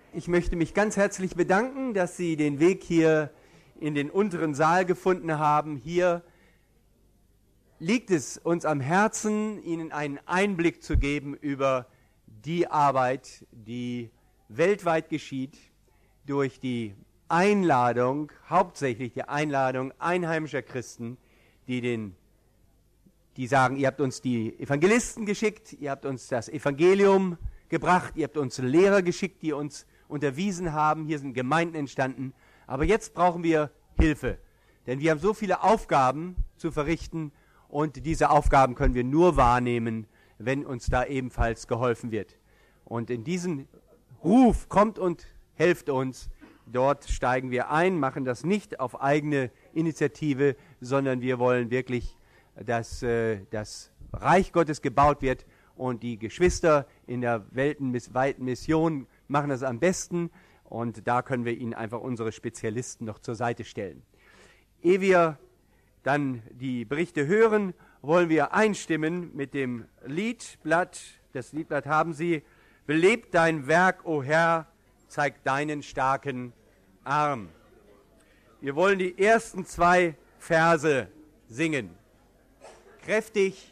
Ich möchte mich ganz herzlich bedanken, dass Sie den Weg hier in den unteren Saal gefunden haben. Hier liegt es uns am Herzen, Ihnen einen Einblick zu geben über die Arbeit, die weltweit geschieht, durch die Einladung, hauptsächlich die Einladung einheimischer Christen, die sagen, ihr habt uns die Evangelisten geschickt, ihr habt uns das Evangelium gebracht, ihr habt uns Lehrer geschickt, die uns unterwiesen haben, hier sind Gemeinden entstanden, aber jetzt brauchen wir Hilfe, denn wir haben so viele Aufgaben zu verrichten und diese Aufgaben können wir nur wahrnehmen, wenn uns da ebenfalls geholfen wird. Und in diesen Ruf kommt und helft uns, dort steigen wir ein, machen das nicht auf eigene Initiative, sondern wir wollen wirklich, dass das Reich Gottes gebaut wird und die Geschwister in der weiten Mission machen das am besten und da können wir ihnen einfach unsere Spezialisten noch zur Seite stellen. Ehe wir dann die Berichte hören, wollen wir einstimmen mit dem Liedblatt. Das Liedblatt haben Sie. Belebt dein Werk, o Herr, zeig deinen starken Arm. Wir wollen die ersten 2 Verse singen. Kräftig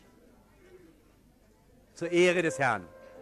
zur Ehre des Herrn.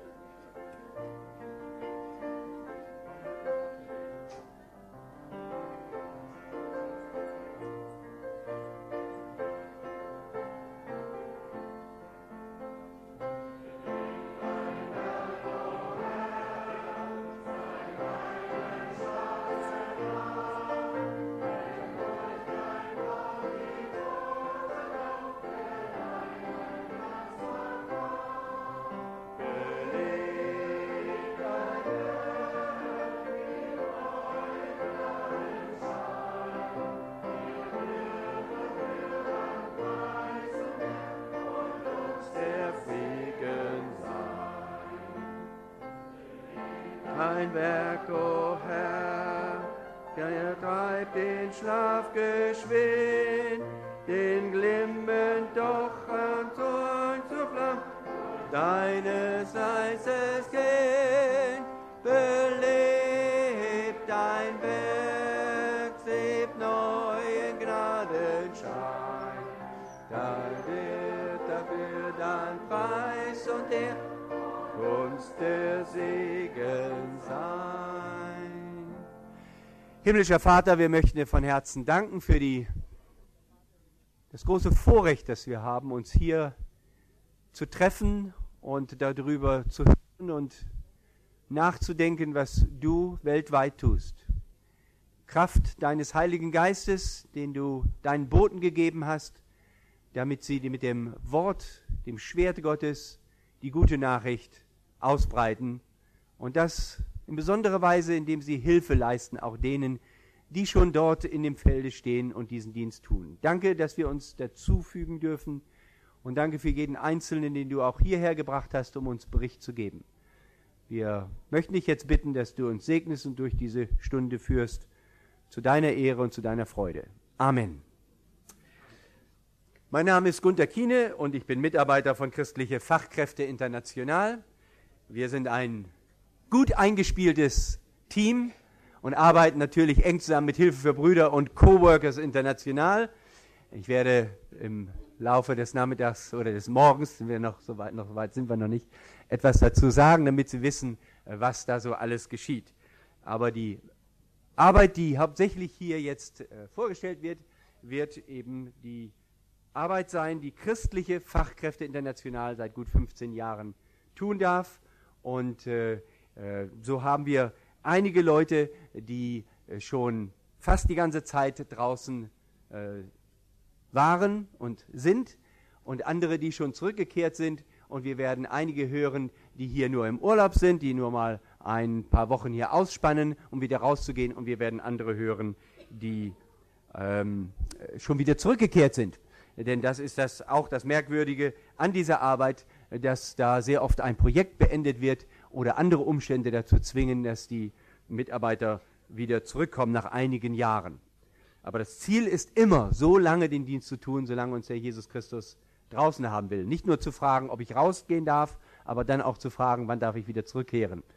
Dein Werk, o Herr, der treibt den Schlaf geschwind, den glimmend doch zu Flammen, deines Eises Kind, belebt dein Werk, hebt neuen Gnadenschein, da wird dafür dann Preis und der uns der Segen sein. Himmlischer Vater, wir möchten dir von Herzen danken für das große Vorrecht, das wir haben, uns hier zu treffen und darüber zu hören und nachzudenken, was du weltweit tust. Kraft deines Heiligen Geistes, den du deinen Boten gegeben hast, damit sie mit dem Wort, dem Schwert Gottes, die gute Nachricht ausbreiten und das in besonderer Weise, indem sie Hilfe leisten, auch denen, die schon dort in dem Felde stehen und diesen Dienst tun. Danke, dass wir uns dazufügen dürfen und danke für jeden Einzelnen, den du auch hierher gebracht hast, um uns Bericht zu geben. Wir möchten dich jetzt bitten, dass du uns segnest und durch diese Stunde führst, zu deiner Ehre und zu deiner Freude. Amen. Mein Name ist Gunter Kiene und ich bin Mitarbeiter von Christliche Fachkräfte International. Wir sind ein gut eingespieltes Team und arbeiten natürlich eng zusammen mit Hilfe für Brüder und Coworkers International. Ich werde im Laufe des Nachmittags oder des Morgens, sind wir noch so weit sind wir noch nicht, etwas dazu sagen, damit Sie wissen, was da so alles geschieht. Aber die Arbeit, die hauptsächlich hier jetzt vorgestellt wird, wird eben die Arbeit sein, die Christliche Fachkräfte International seit gut 15 Jahren tun darf. Und so haben wir einige Leute, die schon fast die ganze Zeit draußen waren und sind und andere, die schon zurückgekehrt sind. Und wir werden einige hören, die hier nur im Urlaub sind, die nur mal ein paar Wochen hier ausspannen, um wieder rauszugehen. Und wir werden andere hören, die schon wieder zurückgekehrt sind. Denn das ist auch das Merkwürdige an dieser Arbeit, dass da sehr oft ein Projekt beendet wird oder andere Umstände dazu zwingen, dass die Mitarbeiter wieder zurückkommen nach einigen Jahren. Aber das Ziel ist immer, so lange den Dienst zu tun, solange uns der Jesus Christus draußen haben will. Nicht nur zu fragen, ob ich rausgehen darf, aber dann auch zu fragen, wann darf ich wieder zurückkehren.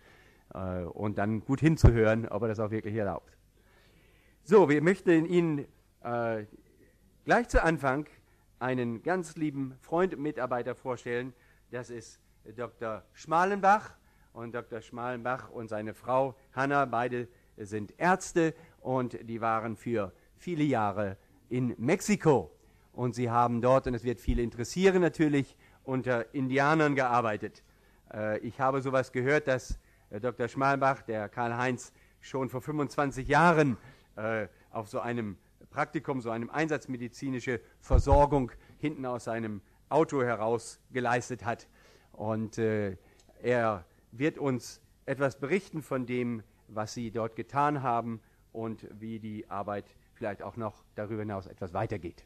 und dann gut hinzuhören, ob er das auch wirklich erlaubt. So, wir möchten Ihnen gleich zu Anfang einen ganz lieben Freund und Mitarbeiter vorstellen. Das ist Dr. Schmalenbach. Und Dr. Schmalenbach und seine Frau Hanna, beide sind Ärzte und die waren für viele Jahre in Mexiko. Und sie haben dort, und es wird viele interessieren natürlich, unter Indianern gearbeitet. Ich habe sowas gehört, dass Dr. Schmalenbach, der Karl-Heinz, schon vor 25 Jahren auf so einem Praktikum, so einem einsatzmedizinische Versorgung hinten aus seinem Auto heraus geleistet hat. Und er wird uns etwas berichten von dem, was sie dort getan haben und wie die Arbeit vielleicht auch noch darüber hinaus etwas weitergeht.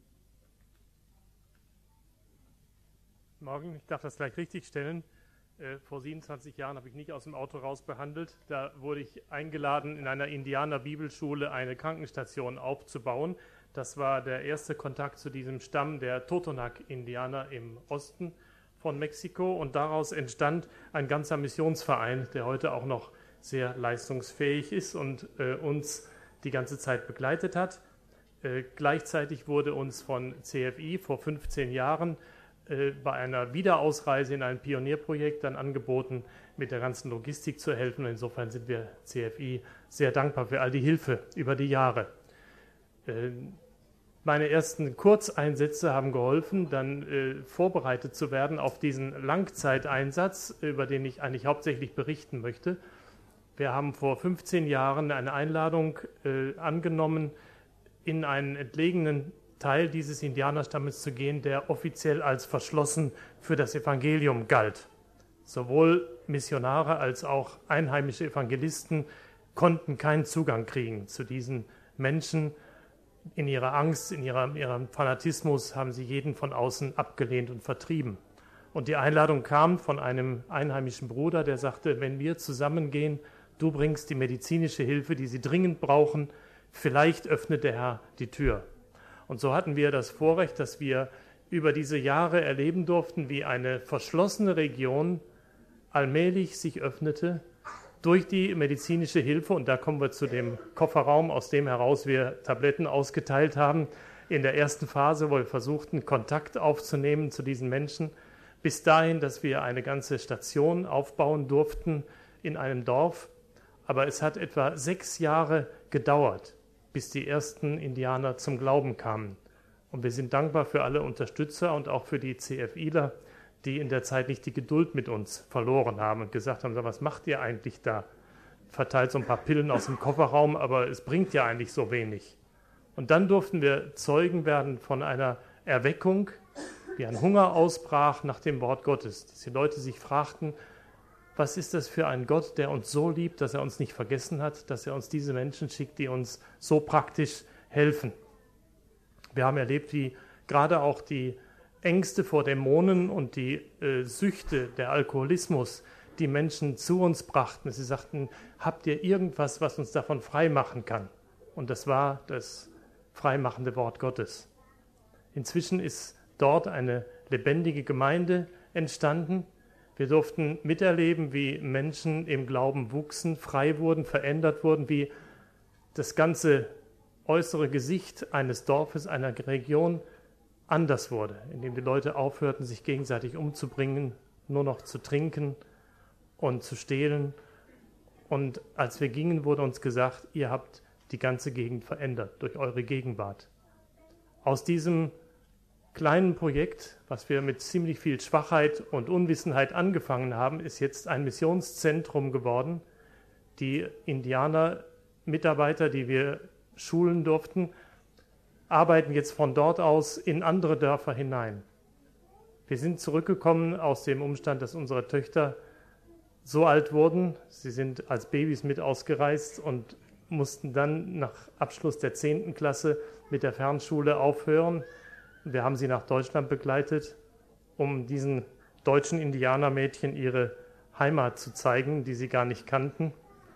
Morgen, ich darf das gleich richtigstellen. Vor 27 Jahren habe ich nicht aus dem Auto raus behandelt. Da wurde ich eingeladen, in einer Indianer-Bibelschule eine Krankenstation aufzubauen. Das war der erste Kontakt zu diesem Stamm der Totonac-Indianer im Osten von Mexiko. Und daraus entstand ein ganzer Missionsverein, der heute auch noch sehr leistungsfähig ist und uns die ganze Zeit begleitet hat. Gleichzeitig wurde uns von CFI vor 15 Jahren bei einer Wiederausreise in ein Pionierprojekt dann angeboten, mit der ganzen Logistik zu helfen. Und insofern sind wir CFI sehr dankbar für all die Hilfe über die Jahre. Meine ersten Kurzeinsätze haben geholfen, dann vorbereitet zu werden auf diesen Langzeiteinsatz, über den ich eigentlich hauptsächlich berichten möchte. Wir haben vor 15 Jahren eine Einladung angenommen, in einen entlegenen Teil dieses Indianerstammes zu gehen, der offiziell als verschlossen für das Evangelium galt. Sowohl Missionare als auch einheimische Evangelisten konnten keinen Zugang kriegen zu diesen Menschen. In ihrer Angst, in ihrem Fanatismus haben sie jeden von außen abgelehnt und vertrieben. Und die Einladung kam von einem einheimischen Bruder, der sagte, wenn wir zusammengehen, du bringst die medizinische Hilfe, die sie dringend brauchen, vielleicht öffnet der Herr die Tür. Und so hatten wir das Vorrecht, dass wir über diese Jahre erleben durften, wie eine verschlossene Region allmählich sich öffnete durch die medizinische Hilfe. Und da kommen wir zu dem Kofferraum, aus dem heraus wir Tabletten ausgeteilt haben. In der ersten Phase, wo wir versuchten, Kontakt aufzunehmen zu diesen Menschen, bis dahin, dass wir eine ganze Station aufbauen durften in einem Dorf. Aber es hat etwa 6 Jahre gedauert, bis die ersten Indianer zum Glauben kamen. Und wir sind dankbar für alle Unterstützer und auch für die CFIler, die in der Zeit nicht die Geduld mit uns verloren haben und gesagt haben, was macht ihr eigentlich da? Verteilt so ein paar Pillen aus dem Kofferraum, aber es bringt ja eigentlich so wenig. Und dann durften wir Zeugen werden von einer Erweckung, wie ein Hunger ausbrach nach dem Wort Gottes. Dass die Leute sich fragten, was ist das für ein Gott, der uns so liebt, dass er uns nicht vergessen hat, dass er uns diese Menschen schickt, die uns so praktisch helfen. Wir haben erlebt, wie gerade auch die Ängste vor Dämonen und die Süchte, der Alkoholismus, die Menschen zu uns brachten. Sie sagten, habt ihr irgendwas, was uns davon frei machen kann? Und das war das freimachende Wort Gottes. Inzwischen ist dort eine lebendige Gemeinde entstanden. Wir durften miterleben, wie Menschen im Glauben wuchsen, frei wurden, verändert wurden, wie das ganze äußere Gesicht eines Dorfes, einer Region anders wurde, indem die Leute aufhörten, sich gegenseitig umzubringen, nur noch zu trinken und zu stehlen. Und als wir gingen, wurde uns gesagt, ihr habt die ganze Gegend verändert durch eure Gegenwart. Aus diesem kleinen Projekt, was wir mit ziemlich viel Schwachheit und Unwissenheit angefangen haben, ist jetzt ein Missionszentrum geworden. Die Indianer-Mitarbeiter, die wir schulen durften, arbeiten jetzt von dort aus in andere Dörfer hinein. Wir sind zurückgekommen aus dem Umstand, dass unsere Töchter so alt wurden. Sie sind als Babys mit ausgereist und mussten dann nach Abschluss der 10. Klasse mit der Fernschule aufhören. Wir haben sie nach Deutschland begleitet, um diesen deutschen Indianermädchen ihre Heimat zu zeigen, die sie gar nicht kannten.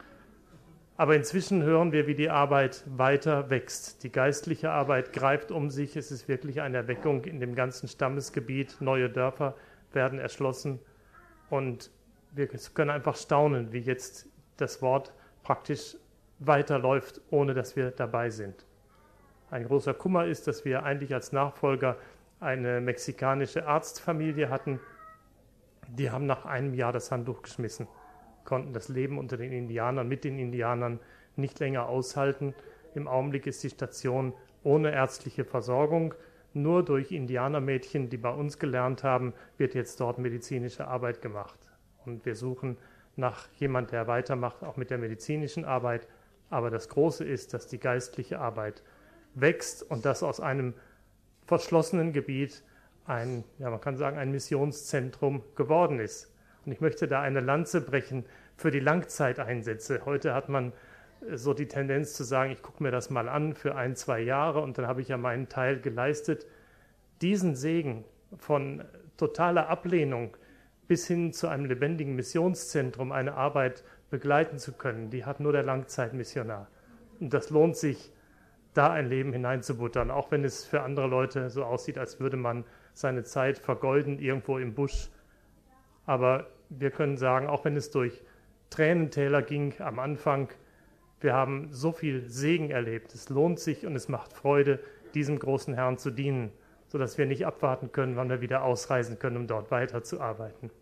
Aber inzwischen hören wir, wie die Arbeit weiter wächst. Die geistliche Arbeit greift um sich. Es ist wirklich eine Erweckung in dem ganzen Stammesgebiet. Neue Dörfer werden erschlossen. Und wir können einfach staunen, wie jetzt das Wort praktisch weiterläuft, ohne dass wir dabei sind. Ein großer Kummer ist, dass wir eigentlich als Nachfolger eine mexikanische Arztfamilie hatten. Die haben nach einem Jahr das Handtuch geschmissen, konnten das Leben unter den Indianern, mit den Indianern nicht länger aushalten. Im Augenblick ist die Station ohne ärztliche Versorgung. Nur durch Indianermädchen, die bei uns gelernt haben, wird jetzt dort medizinische Arbeit gemacht. Und wir suchen nach jemand, der weitermacht, auch mit der medizinischen Arbeit. Aber das Große ist, dass die geistliche Arbeit wächst und dass aus einem verschlossenen Gebiet man kann sagen, ein Missionszentrum geworden ist. Und ich möchte da eine Lanze brechen für die Langzeiteinsätze. Heute hat man so die Tendenz zu sagen, ich gucke mir das mal an für 1-2 Jahre und dann habe ich ja meinen Teil geleistet. Diesen Segen von totaler Ablehnung bis hin zu einem lebendigen Missionszentrum, eine Arbeit begleiten zu können, die hat nur der Langzeitmissionar. Und das lohnt sich, da ein Leben hineinzubuttern, auch wenn es für andere Leute so aussieht, als würde man seine Zeit vergeuden irgendwo im Busch. Aber wir können sagen, auch wenn es durch Tränentäler ging am Anfang, wir haben so viel Segen erlebt. Es lohnt sich und es macht Freude, diesem großen Herrn zu dienen, sodass wir nicht abwarten können, wann wir wieder ausreisen können, um dort weiterzuarbeiten.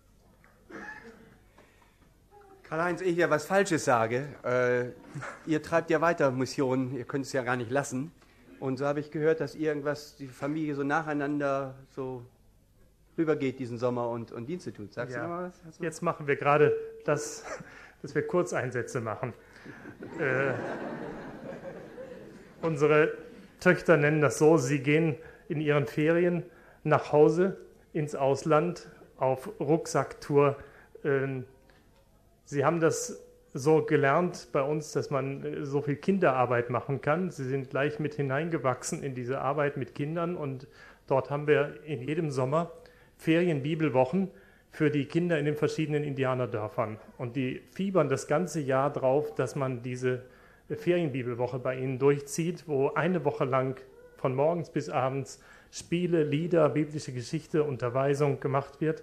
Karl-Heinz, ich ja was Falsches sage. Ihr treibt ja weiter Missionen, ihr könnt es ja gar nicht lassen. Und so habe ich gehört, dass irgendwas die Familie so nacheinander so rübergeht diesen Sommer und Dienste tut. Sagst du noch mal was? Jetzt machen wir gerade das, dass wir Kurzeinsätze machen. Unsere Töchter nennen das so, sie gehen in ihren Ferien nach Hause ins Ausland auf Rucksacktour. Sie haben das so gelernt bei uns, dass man so viel Kinderarbeit machen kann. Sie sind gleich mit hineingewachsen in diese Arbeit mit Kindern und dort haben wir in jedem Sommer Ferien-Bibelwochen für die Kinder in den verschiedenen Indianerdörfern. Und die fiebern das ganze Jahr drauf, dass man diese Ferienbibelwoche bei ihnen durchzieht, wo eine Woche lang von morgens bis abends Spiele, Lieder, biblische Geschichte, Unterweisung gemacht wird.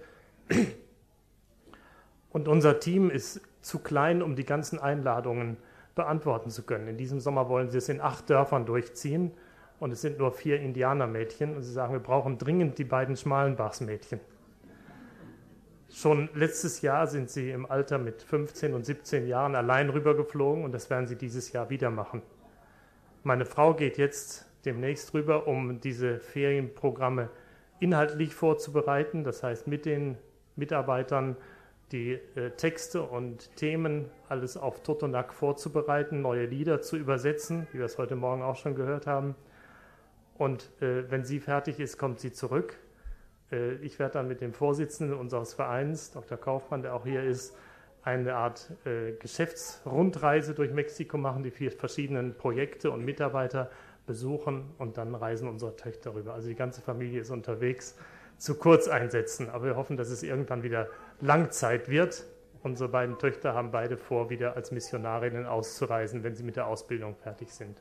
Und unser Team ist zu klein, um die ganzen Einladungen beantworten zu können. In diesem Sommer wollen sie es in 8 Dörfern durchziehen und es sind nur 4 Indianermädchen. Und sie sagen, wir brauchen dringend die beiden Schmalenbachsmädchen. Schon letztes Jahr sind sie im Alter mit 15 und 17 Jahren allein rübergeflogen und das werden sie dieses Jahr wieder machen. Meine Frau geht jetzt demnächst rüber, um diese Ferienprogramme inhaltlich vorzubereiten. Das heißt, mit den Mitarbeitern die Texte und Themen alles auf Totonac vorzubereiten, neue Lieder zu übersetzen, wie wir es heute Morgen auch schon gehört haben. Und wenn sie fertig ist, kommt sie zurück. Ich werde dann mit dem Vorsitzenden unseres Vereins, Dr. Kaufmann, der auch hier ist, eine Art Geschäftsrundreise durch Mexiko machen, die 4 verschiedenen Projekte und Mitarbeiter besuchen und dann reisen unsere Töchter rüber. Also die ganze Familie ist unterwegs zu Kurzeinsätzen, aber wir hoffen, dass es irgendwann wieder Langzeit wird. Unsere beiden Töchter haben beide vor, wieder als Missionarinnen auszureisen, wenn sie mit der Ausbildung fertig sind.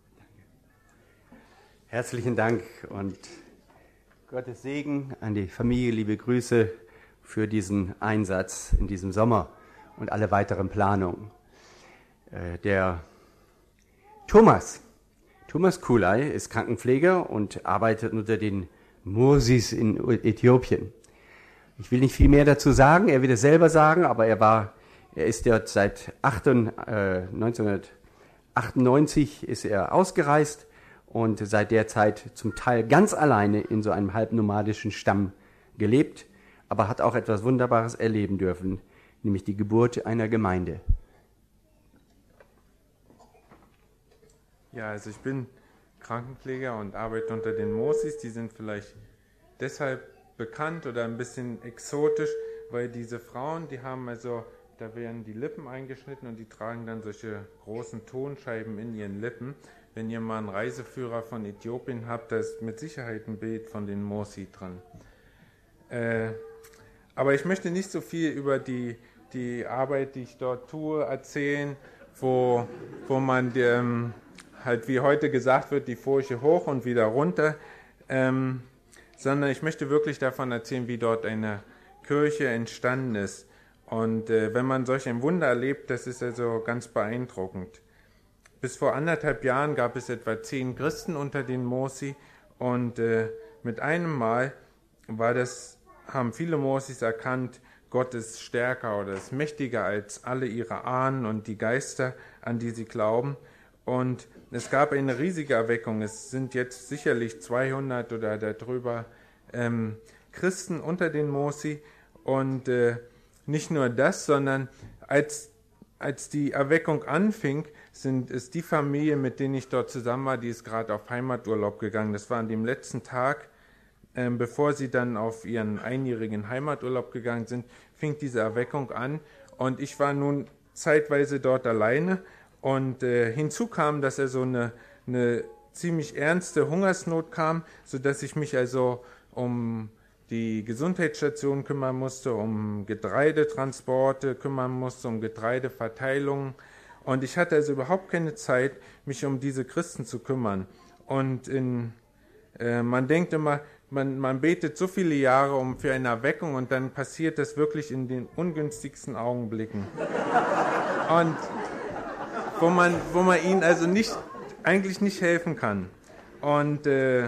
Herzlichen Dank und Gottes Segen an die Familie, liebe Grüße für diesen Einsatz in diesem Sommer und alle weiteren Planungen. Der Thomas Kulay ist Krankenpfleger und arbeitet unter den Mursis in Äthiopien. Ich will nicht viel mehr dazu sagen, er wird es selber sagen, aber er ist dort seit 1998 ist er ausgereist und seit der Zeit zum Teil ganz alleine in so einem halbnomadischen Stamm gelebt, aber hat auch etwas Wunderbares erleben dürfen, nämlich die Geburt einer Gemeinde. Ja, also ich bin Krankenpfleger und arbeite unter den Mursis. Die sind vielleicht deshalb bekannt oder ein bisschen exotisch, weil diese Frauen, die haben da werden die Lippen eingeschnitten und die tragen dann solche großen Tonscheiben in ihren Lippen. Wenn ihr mal einen Reiseführer von Äthiopien habt, da ist mit Sicherheit ein Bild von den Mursi dran. Aber ich möchte nicht so viel über die Arbeit, die ich dort tue, erzählen, wo man halt wie heute gesagt wird, die Furche hoch und wieder runter, sondern ich möchte wirklich davon erzählen, wie dort eine Kirche entstanden ist. Und wenn man solch ein Wunder erlebt, das ist also ganz beeindruckend. Bis vor 1,5 Jahren gab es etwa 10 Christen unter den Mosi und mit einem Mal haben viele Mosis erkannt, Gott ist stärker oder ist mächtiger als alle ihre Ahnen und die Geister, an die sie glauben. Und es gab eine riesige Erweckung. Es sind jetzt sicherlich 200 oder darüber Christen unter den Mosi. Und nicht nur das, sondern als die Erweckung anfing, ist die Familie, mit denen ich dort zusammen war, die ist gerade auf Heimaturlaub gegangen. Das war an dem letzten Tag, bevor sie dann auf ihren einjährigen Heimaturlaub gegangen sind, fing diese Erweckung an. Und ich war nun zeitweise dort alleine. Und hinzu kam, dass so eine ziemlich ernste Hungersnot kam, sodass ich mich also um die Gesundheitsstation kümmern musste, um Getreidetransporte kümmern musste, um Getreideverteilung. Und ich hatte also überhaupt keine Zeit, mich um diese Christen zu kümmern. Und man denkt immer, man betet so viele Jahre für eine Erweckung und dann passiert das wirklich in den ungünstigsten Augenblicken. Und wo man ihnen also eigentlich nicht helfen kann. Und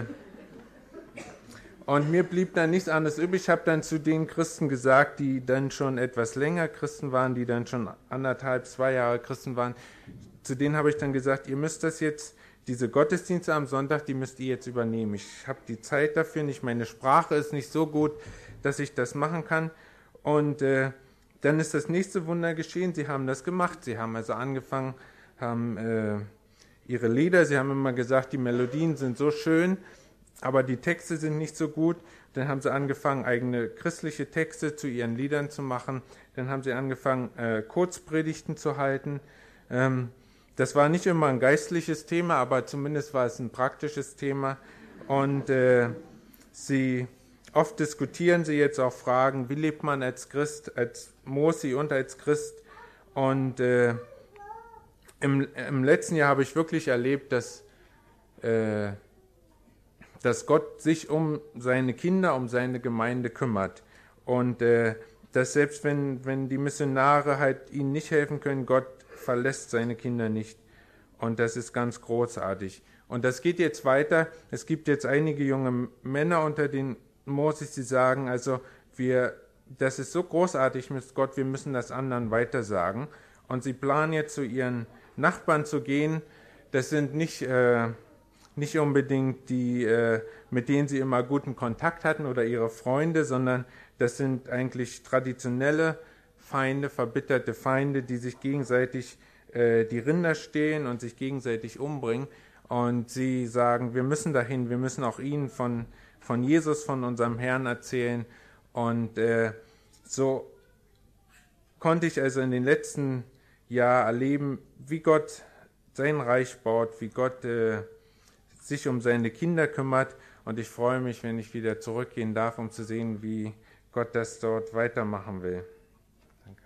mir blieb dann nichts anderes übrig. Ich habe dann zu den Christen gesagt, die dann schon etwas länger Christen waren, die dann schon 1,5, 2 Jahre Christen waren, zu denen habe ich dann gesagt, ihr müsst das jetzt, diese Gottesdienste am Sonntag, die müsst ihr jetzt übernehmen. Ich habe die Zeit dafür nicht, meine Sprache ist nicht so gut, dass ich das machen kann. Und dann ist das nächste Wunder geschehen, sie haben das gemacht. Sie haben also angefangen, haben ihre Lieder, sie haben immer gesagt, die Melodien sind so schön, aber die Texte sind nicht so gut. Dann haben sie angefangen, eigene christliche Texte zu ihren Liedern zu machen. Dann haben sie angefangen, Kurzpredigten zu halten. Das war nicht immer ein geistliches Thema, aber zumindest war es ein praktisches Thema. Und oft diskutieren sie jetzt auch Fragen, wie lebt man als Christ, als Mosi und als Christ. Und im letzten Jahr habe ich wirklich erlebt, dass Gott sich um seine Kinder, um seine Gemeinde kümmert. Und dass selbst wenn die Missionare halt ihnen nicht helfen können, Gott verlässt seine Kinder nicht. Und das ist ganz großartig. Und das geht jetzt weiter. Es gibt jetzt einige junge Männer unter den Mosis, die sagen, also das ist so großartig mit Gott, wir müssen das anderen weitersagen. Und sie planen jetzt zu ihren Nachbarn zu gehen. Das sind nicht unbedingt die, mit denen sie immer guten Kontakt hatten oder ihre Freunde, sondern das sind eigentlich traditionelle Feinde, verbitterte Feinde, die sich gegenseitig die Rinder stehlen und sich gegenseitig umbringen. Und sie sagen, wir müssen dahin, wir müssen auch ihnen von Jesus, von unserem Herrn erzählen. Und so konnte ich also in den letzten Jahren erleben, wie Gott sein Reich baut, wie Gott sich um seine Kinder kümmert. Und ich freue mich, wenn ich wieder zurückgehen darf, um zu sehen, wie Gott das dort weitermachen will. Danke.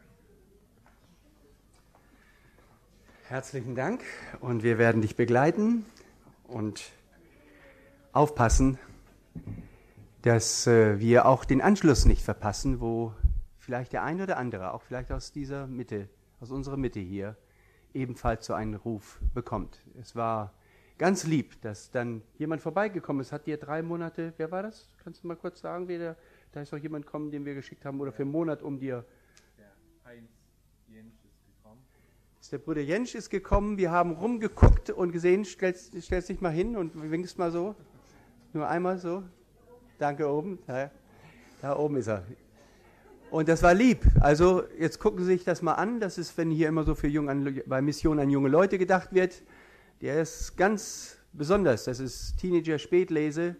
Herzlichen Dank und wir werden dich begleiten und aufpassen, dass wir auch den Anschluss nicht verpassen, wo vielleicht der ein oder andere, auch vielleicht aus unserer Mitte hier, ebenfalls so einen Ruf bekommt. Es war ganz lieb, dass dann jemand vorbeigekommen ist. Hat dir 3 Monate, wer war das? Kannst du mal kurz sagen, da ist doch jemand gekommen, den wir geschickt haben, oder für einen Monat um dir. Der Heinz Jentsch ist gekommen. Der Bruder Jentsch ist gekommen, wir haben rumgeguckt und gesehen, stellst dich mal hin und winkst mal so. Nur einmal so. Danke oben. Da oben ist er. Und das war lieb. Also jetzt gucken Sie sich das mal an. Das ist, wenn hier immer so bei Mission an junge Leute gedacht wird. Der ist ganz besonders. Das ist Teenager Spätlese.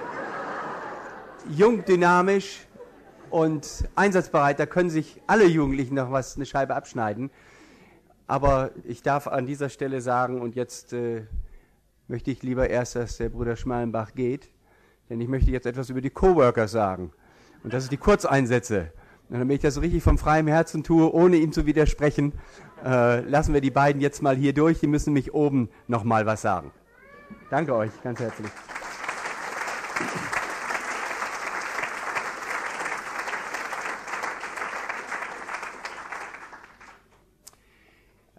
Jung, dynamisch und einsatzbereit. Da können sich alle Jugendlichen noch eine Scheibe abschneiden. Aber ich darf an dieser Stelle sagen, und jetzt möchte ich lieber erst, dass der Bruder Schmalenbach geht, denn ich möchte jetzt etwas über die Coworker sagen. Und das ist die Kurzeinsätze. Und damit ich das so richtig von freiem Herzen tue, ohne ihm zu widersprechen, lassen wir die beiden jetzt mal hier durch. Die müssen mich oben noch mal was sagen. Danke euch ganz herzlich.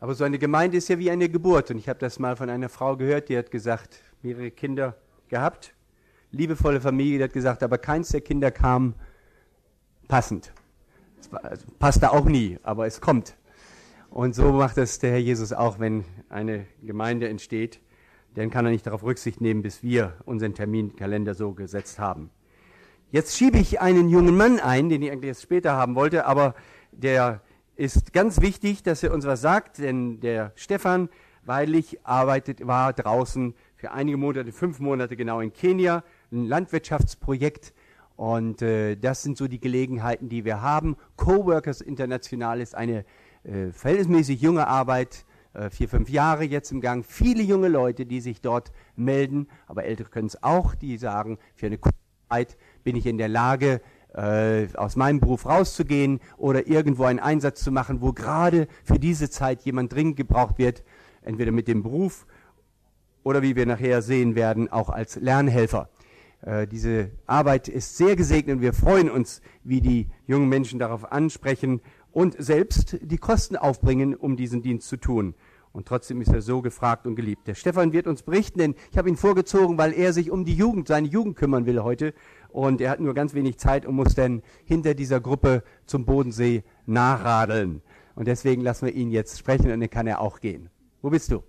Aber so eine Gemeinde ist ja wie eine Geburt. Und ich habe das mal von einer Frau gehört, die hat gesagt, mehrere Kinder gehabt, liebevolle Familie, die hat gesagt, aber keins der Kinder kam passend. Also passte auch nie, aber es kommt. Und so macht es der Herr Jesus auch, wenn eine Gemeinde entsteht. Dann kann er nicht darauf Rücksicht nehmen, bis wir unseren Terminkalender so gesetzt haben. Jetzt schiebe ich einen jungen Mann ein, den ich eigentlich erst später haben wollte, aber der ist ganz wichtig, dass er uns was sagt, denn der Stefan Weilich war draußen für einige Monate, 5 Monate genau in Kenia, ein Landwirtschaftsprojekt. Und das sind so die Gelegenheiten, die wir haben. Coworkers International ist eine verhältnismäßig junge Arbeit, 4, 5 Jahre jetzt im Gang. Viele junge Leute, die sich dort melden, aber Ältere können es auch, die sagen, für eine kurze Zeit bin ich in der Lage, aus meinem Beruf rauszugehen oder irgendwo einen Einsatz zu machen, wo gerade für diese Zeit jemand dringend gebraucht wird, entweder mit dem Beruf oder, wie wir nachher sehen werden, auch als Lernhelfer. Diese Arbeit ist sehr gesegnet und wir freuen uns, wie die jungen Menschen darauf ansprechen und selbst die Kosten aufbringen, um diesen Dienst zu tun. Und trotzdem ist er so gefragt und geliebt. Der Stefan wird uns berichten, denn ich habe ihn vorgezogen, weil er sich um die Jugend, seine Jugend kümmern will heute. Und er hat nur ganz wenig Zeit und muss dann hinter dieser Gruppe zum Bodensee nachradeln. Und deswegen lassen wir ihn jetzt sprechen und dann kann er auch gehen. Wo bist du?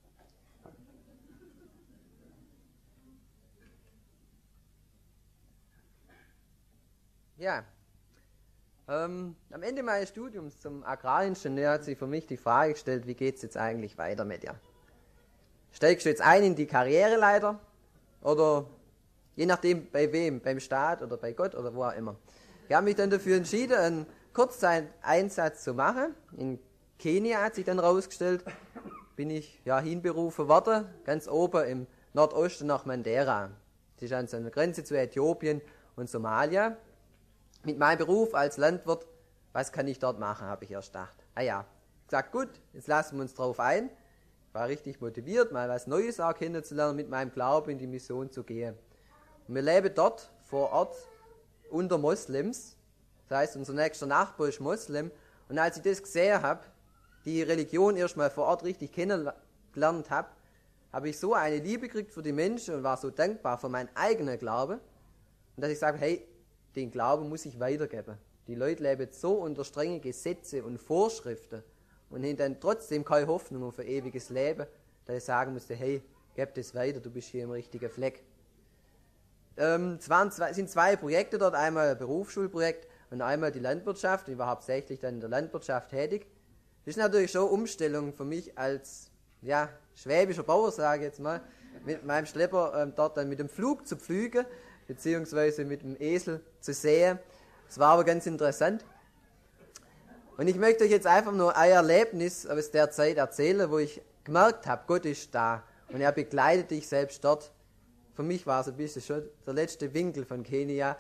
Ja, am Ende meines Studiums zum Agraringenieur hat sich für mich die Frage gestellt, wie geht es jetzt eigentlich weiter mit dir? Steigst du jetzt ein in die Karriereleiter oder je nachdem bei wem, beim Staat oder bei Gott oder wo auch immer. Ich habe mich dann dafür entschieden, einen Kurzzeiteinsatz zu machen. In Kenia hat sich dann rausgestellt, bin ich hinberufen worden, ganz oben im Nordosten nach Mandera. Das ist an so einer Grenze zu Äthiopien und Somalia. Mit meinem Beruf als Landwirt, was kann ich dort machen, habe ich erst gedacht. Gesagt, gut, jetzt lassen wir uns drauf ein. Ich war richtig motiviert, mal was Neues auch kennenzulernen, mit meinem Glauben in die Mission zu gehen. Und wir leben dort vor Ort unter Moslems. Das heißt, unser nächster Nachbar ist Moslem. Und als ich das gesehen habe, die Religion erstmal vor Ort richtig kennengelernt habe, habe ich so eine Liebe gekriegt für die Menschen und war so dankbar für meinen eigenen Glauben. Und dass ich sage, hey, den Glauben muss ich weitergeben. Die Leute leben so unter strengen Gesetze und Vorschriften und haben dann trotzdem keine Hoffnung auf ein ewiges Leben, dass ich sagen musste, hey, gib das weiter, du bist hier im richtigen Fleck. Es sind 2 Projekte dort, einmal ein Berufsschulprojekt und einmal die Landwirtschaft. Ich war hauptsächlich dann in der Landwirtschaft tätig. Das ist natürlich schon eine Umstellung für mich als schwäbischer Bauer, sage ich jetzt mal, mit meinem Schlepper dort dann mit dem Flug zu pflügen, beziehungsweise mit dem Esel zu säen. Das war aber ganz interessant. Und ich möchte euch jetzt einfach nur ein Erlebnis aus der Zeit erzählen, wo ich gemerkt habe, Gott ist da und er begleitet dich selbst dort. Für mich war es ein bisschen schon der letzte Winkel von Kenia.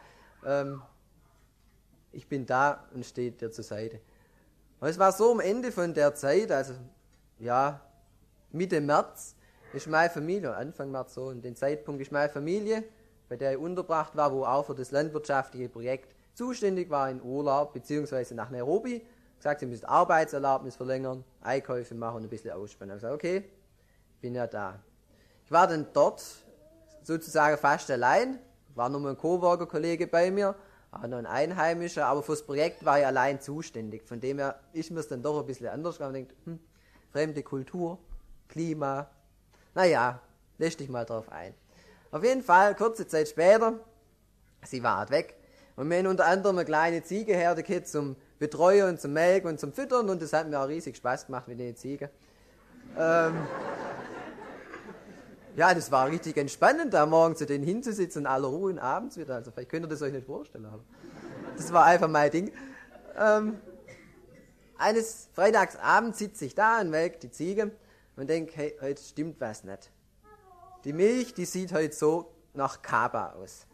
Ich bin da und stehe dir zur Seite. Und es war so am Ende von der Zeit, also Mitte März, ist meine Familie, Anfang März so, und den Zeitpunkt ist meine Familie, bei der ich untergebracht war, wo auch für das landwirtschaftliche Projekt zuständig war, in Urlaub, beziehungsweise nach Nairobi. Gesagt, sie müssen Arbeitserlaubnis verlängern, Einkäufe machen und ein bisschen ausspannen. Ich habe gesagt, okay, bin ja da. Ich war dann dort sozusagen fast allein, war nur ein Coworker-Kollege bei mir, auch noch ein Einheimischer, aber fürs Projekt war ich allein zuständig. Von dem her ist mir es dann doch ein bisschen anders gegangen. Man denkt, fremde Kultur, Klima, lässt dich mal drauf ein. Auf jeden Fall, kurze Zeit später, sie war weg. Und wir haben unter anderem eine kleine Ziegenherde gehabt zum Betreuen und zum Melken und zum Füttern. Und das hat mir auch riesig Spaß gemacht mit den Ziegen. Das war richtig entspannend, da morgens zu denen hinzusitzen in aller Ruhe und abends wieder. Also vielleicht könnt ihr das euch nicht vorstellen. Aber das war einfach mein Ding. Eines Freitagsabends sitze ich da und melke die Ziege und denke, hey, heute stimmt was nicht. Die Milch, die sieht heute so nach Kaba aus.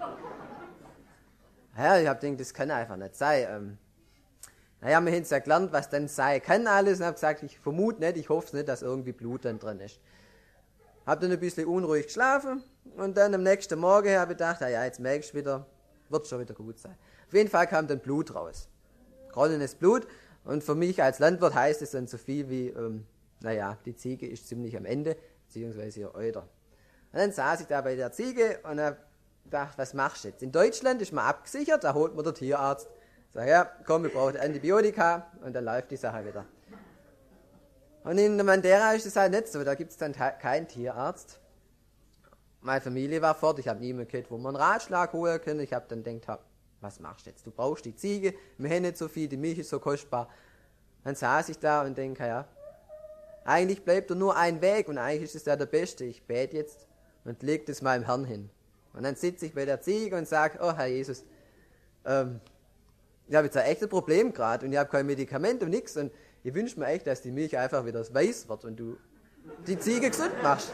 Ich habe gedacht, das kann einfach nicht sein. Wir haben es ja gelernt, was dann sein kann alles. Und habe gesagt, ich vermute nicht, ich hoffe nicht, dass irgendwie Blut dann drin ist. Habe dann ein bisschen unruhig geschlafen und dann am nächsten Morgen habe ich gedacht, jetzt merkst du wieder, wird schon wieder gut sein. Auf jeden Fall kam dann Blut raus. Ronnenes Blut. Und für mich als Landwirt heißt es dann so viel wie, die Ziege ist ziemlich am Ende, beziehungsweise ihr Euter. Und dann saß ich da bei der Ziege und habe gedacht, was machst du jetzt? In Deutschland ist man abgesichert, da holt man der Tierarzt. Sag, ja, komm, wir brauchen Antibiotika und dann läuft die Sache wieder. Und in Mandera ist es halt nicht so, da gibt es dann keinen Tierarzt. Meine Familie war fort, ich habe niemanden gehört, wo man einen Ratschlag holen können. Ich habe dann gedacht, was machst du jetzt? Du brauchst die Ziege, wir haben nicht so viel, die Milch ist so kostbar. Dann saß ich da und denke, ja, eigentlich bleibt nur ein Weg und eigentlich ist es ja der beste. Ich bete jetzt und lege das meinem Herrn hin. Und dann sitze ich bei der Ziege und sage, oh Herr Jesus, ich habe jetzt ein echtes Problem gerade und ich habe kein Medikament und nichts und ich wünsche mir echt, dass die Milch einfach wieder weiß wird und du die Ziege gesund machst.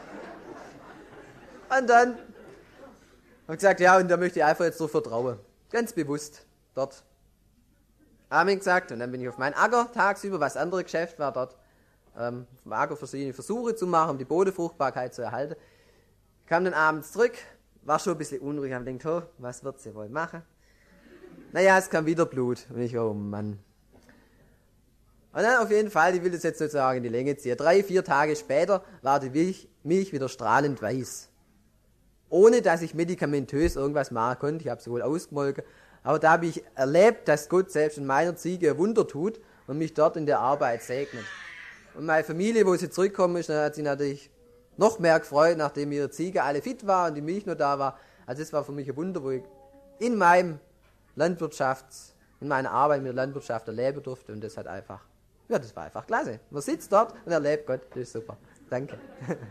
Und dann habe ich gesagt, ja, und da möchte ich einfach jetzt so vertrauen. Ganz bewusst dort. Amen gesagt und dann bin ich auf meinen Acker tagsüber, was andere Geschäft war dort, auf dem Acker verschiedene Versuche zu machen, um die Bodenfruchtbarkeit zu erhalten. Kam dann abends zurück, war schon ein bisschen unruhig, habe gedacht, was wird sie wohl machen? Naja, es kam wieder Blut und ich, oh Mann. Und dann auf jeden Fall, ich will das jetzt nicht sagen in die Länge ziehen, 3-4 Tage später war die Milch wieder strahlend weiß. Ohne, dass ich medikamentös irgendwas machen konnte, ich habe sie wohl ausgemolken, aber da habe ich erlebt, dass Gott selbst in meiner Ziege ein Wunder tut und mich dort in der Arbeit segnet. Und meine Familie, wo sie zurückgekommen ist, dann hat sie natürlich noch mehr gefreut, nachdem ihre Ziege alle fit war und die Milch noch da war. Also das war für mich ein Wunder, wo ich in meiner Arbeit mit der Landwirtschaft erleben durfte und das hat einfach, ja, das war einfach klasse. Man sitzt dort und erlebt Gott, das ist super. Danke.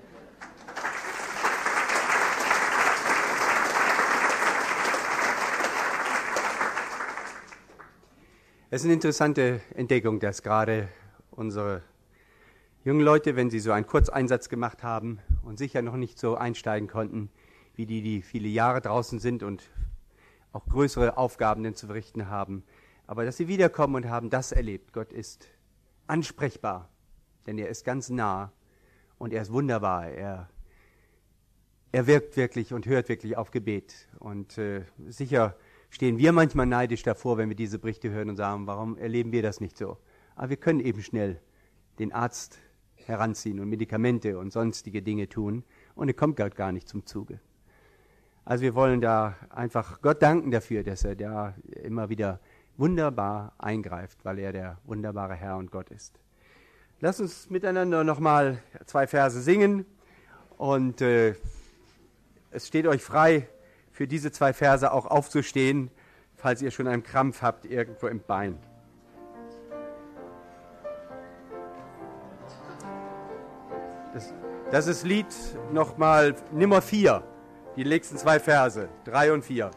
Es ist eine interessante Entdeckung, dass gerade unsere jungen Leute, wenn sie so einen Kurzeinsatz gemacht haben und sicher noch nicht so einsteigen konnten, wie die viele Jahre draußen sind und auch größere Aufgaben denn zu verrichten haben, aber dass sie wiederkommen und haben das erlebt. Gott ist ansprechbar, denn er ist ganz nah und er ist wunderbar. Er wirkt wirklich und hört wirklich auf Gebet. Und sicher stehen wir manchmal neidisch davor, wenn wir diese Berichte hören und sagen, warum erleben wir das nicht so? Aber wir können eben schnell den Arzt heranziehen und Medikamente und sonstige Dinge tun und er kommt gar nicht zum Zuge. Also wir wollen da einfach Gott danken dafür, dass er da immer wieder wunderbar eingreift, weil er der wunderbare Herr und Gott ist. Lass uns miteinander nochmal 2 Verse singen und es steht euch frei, für diese 2 Verse auch aufzustehen, falls ihr schon einen Krampf habt irgendwo im Bein. Das ist Lied nochmal Nummer 4, die nächsten 2 Verse, 3 und 4.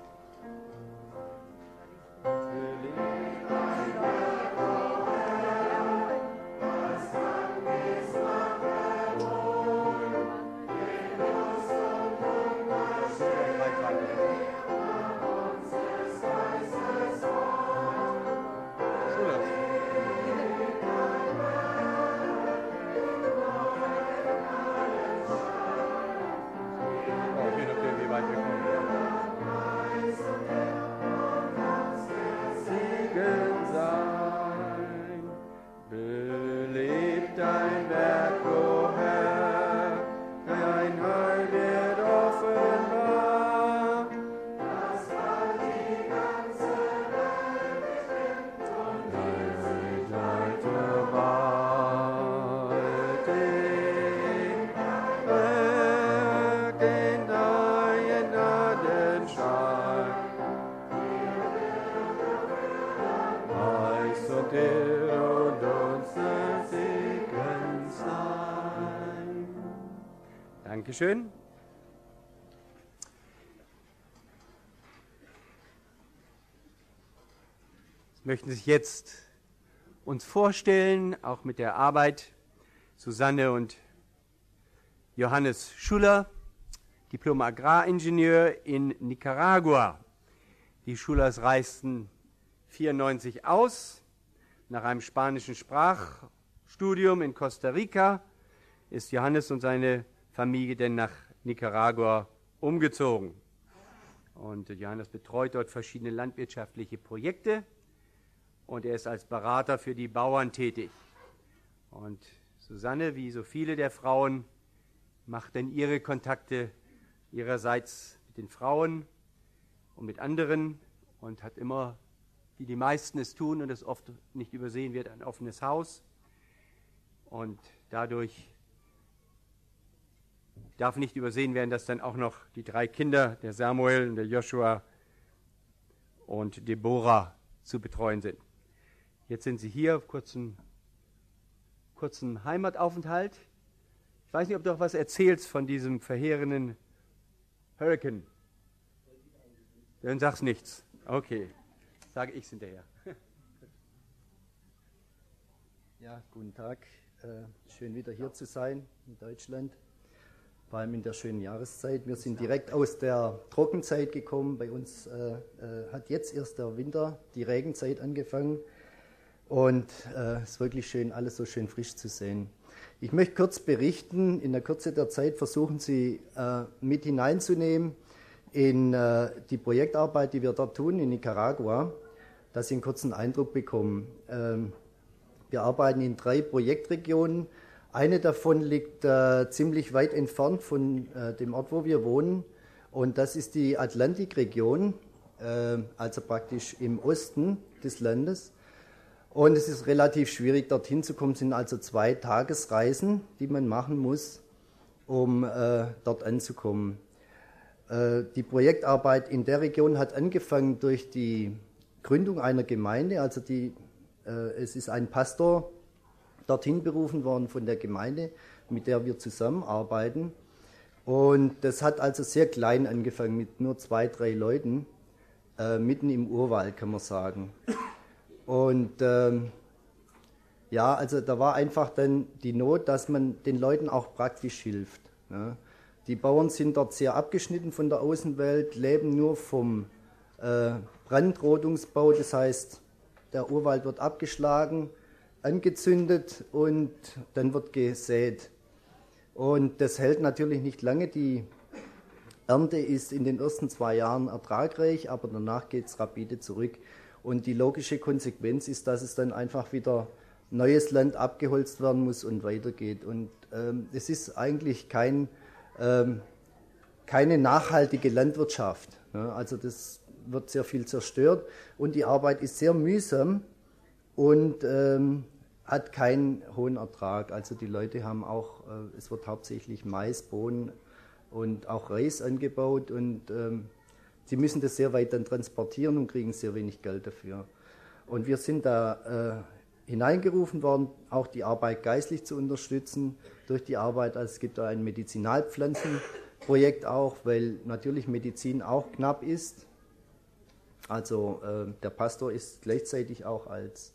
Dankeschön. Sie möchten sich jetzt uns vorstellen, auch mit der Arbeit, Susanne und Johannes Schuller, Diplom-Agraringenieur in Nicaragua. Die Schulers reisten 1994 aus, nach einem spanischen Sprachstudium in Costa Rica ist Johannes und seine Familie denn nach Nicaragua umgezogen. Und Johannes betreut dort verschiedene landwirtschaftliche Projekte und er ist als Berater für die Bauern tätig. Und Susanne, wie so viele der Frauen, macht dann ihre Kontakte ihrerseits mit den Frauen und mit anderen und hat immer, wie die meisten es tun und es oft nicht übersehen wird, ein offenes Haus. Und dadurch darf nicht übersehen werden, dass dann auch noch die 3 Kinder, der Samuel und der Joshua und Deborah, zu betreuen sind. Jetzt sind sie hier auf kurzen Heimataufenthalt. Ich weiß nicht, ob du auch was erzählst von diesem verheerenden Hurricane. Dann sag's nichts. Okay, sage ich's hinterher. Ja, guten Tag. Schön wieder hier zu sein in Deutschland, vor allem in der schönen Jahreszeit. Wir sind direkt aus der Trockenzeit gekommen. Bei uns hat jetzt erst der Winter, die Regenzeit angefangen. Und es ist wirklich schön, alles so schön frisch zu sehen. Ich möchte kurz berichten, in der Kürze der Zeit versuchen Sie mit hineinzunehmen in die Projektarbeit, die wir dort tun in Nicaragua, dass Sie einen kurzen Eindruck bekommen. Wir arbeiten in 3 Projektregionen. Eine davon liegt ziemlich weit entfernt von dem Ort, wo wir wohnen. Und das ist die Atlantikregion, also praktisch im Osten des Landes. Und es ist relativ schwierig, dorthin zu kommen. Es sind also 2 Tagesreisen, die man machen muss, um dort anzukommen. Die Projektarbeit in der Region hat angefangen durch die Gründung einer Gemeinde. Also es ist ein Pastor dorthin berufen worden von der Gemeinde, mit der wir zusammenarbeiten. Und das hat also sehr klein angefangen, mit nur 2, 3 Leuten, mitten im Urwald, kann man sagen. Und ja, also da war einfach dann die Not, dass man den Leuten auch praktisch hilft. Ne? Die Bauern sind dort sehr abgeschnitten von der Außenwelt, leben nur vom Brandrodungsbau, das heißt, der Urwald wird abgeschlagen, angezündet und dann wird gesät. Und das hält natürlich nicht lange. Die Ernte ist in den ersten 2 Jahren ertragreich, aber danach geht es rapide zurück. Und die logische Konsequenz ist, dass es dann einfach wieder neues Land abgeholzt werden muss und weitergeht. Und es ist eigentlich keine nachhaltige Landwirtschaft. Ne? Also das wird sehr viel zerstört und die Arbeit ist sehr mühsam und hat keinen hohen Ertrag. Also die Leute haben auch, es wird hauptsächlich Mais, Bohnen und auch Reis angebaut und sie müssen das sehr weit dann transportieren und kriegen sehr wenig Geld dafür. Und wir sind da hineingerufen worden, auch die Arbeit geistlich zu unterstützen durch die Arbeit. Also es gibt da ein Medizinalpflanzenprojekt auch, weil natürlich Medizin auch knapp ist. Also der Pastor ist gleichzeitig auch als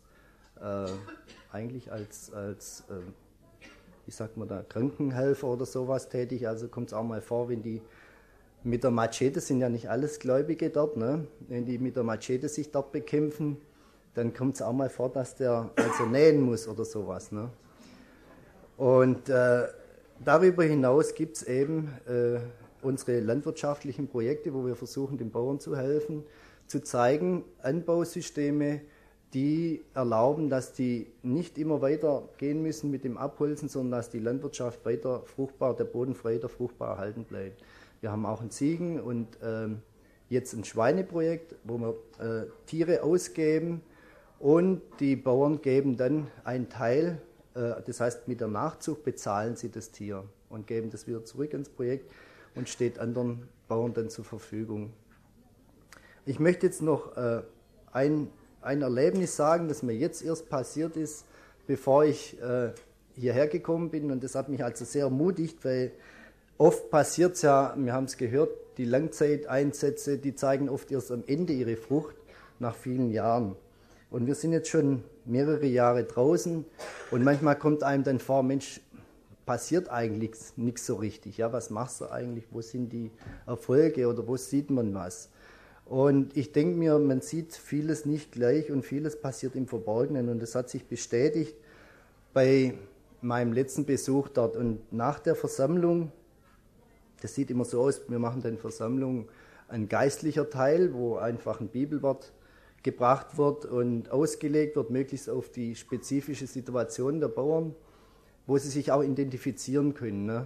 wie sagt man da, Krankenhelfer oder sowas tätig. Also kommt es auch mal vor, wenn die mit der Machete, sind ja nicht alles Gläubige dort, ne? Wenn die mit der Machete sich dort bekämpfen, dann kommt es auch mal vor, dass der also nähen muss oder sowas. Ne? Und darüber hinaus gibt es eben unsere landwirtschaftlichen Projekte, wo wir versuchen, den Bauern zu helfen, zu zeigen, Anbausysteme, die erlauben, dass die nicht immer weiter gehen müssen mit dem Abholzen, sondern dass die Landwirtschaft weiter fruchtbar, der Boden weiter fruchtbar erhalten bleibt. Wir haben auch ein Ziegen- und jetzt ein Schweineprojekt, wo wir Tiere ausgeben und die Bauern geben dann einen Teil, das heißt mit der Nachzucht bezahlen sie das Tier und geben das wieder zurück ins Projekt und steht anderen Bauern dann zur Verfügung. Ich möchte jetzt noch ein Erlebnis sagen, das mir jetzt erst passiert ist, bevor ich hierher gekommen bin. Und das hat mich also sehr ermutigt, weil oft passiert es ja, wir haben es gehört, die Langzeiteinsätze, die zeigen oft erst am Ende ihre Frucht, nach vielen Jahren. Und wir sind jetzt schon mehrere Jahre draußen und manchmal kommt einem dann vor, Mensch, passiert eigentlich nichts so richtig. Ja, was machst du eigentlich? Wo sind die Erfolge oder wo sieht man was? Und ich denke mir, man sieht vieles nicht gleich und vieles passiert im Verborgenen. Und das hat sich bestätigt bei meinem letzten Besuch dort. Und nach der Versammlung, das sieht immer so aus, wir machen dann Versammlung, ein geistlicher Teil, wo einfach ein Bibelwort gebracht wird und ausgelegt wird, möglichst auf die spezifische Situation der Bauern, wo sie sich auch identifizieren können. Ne?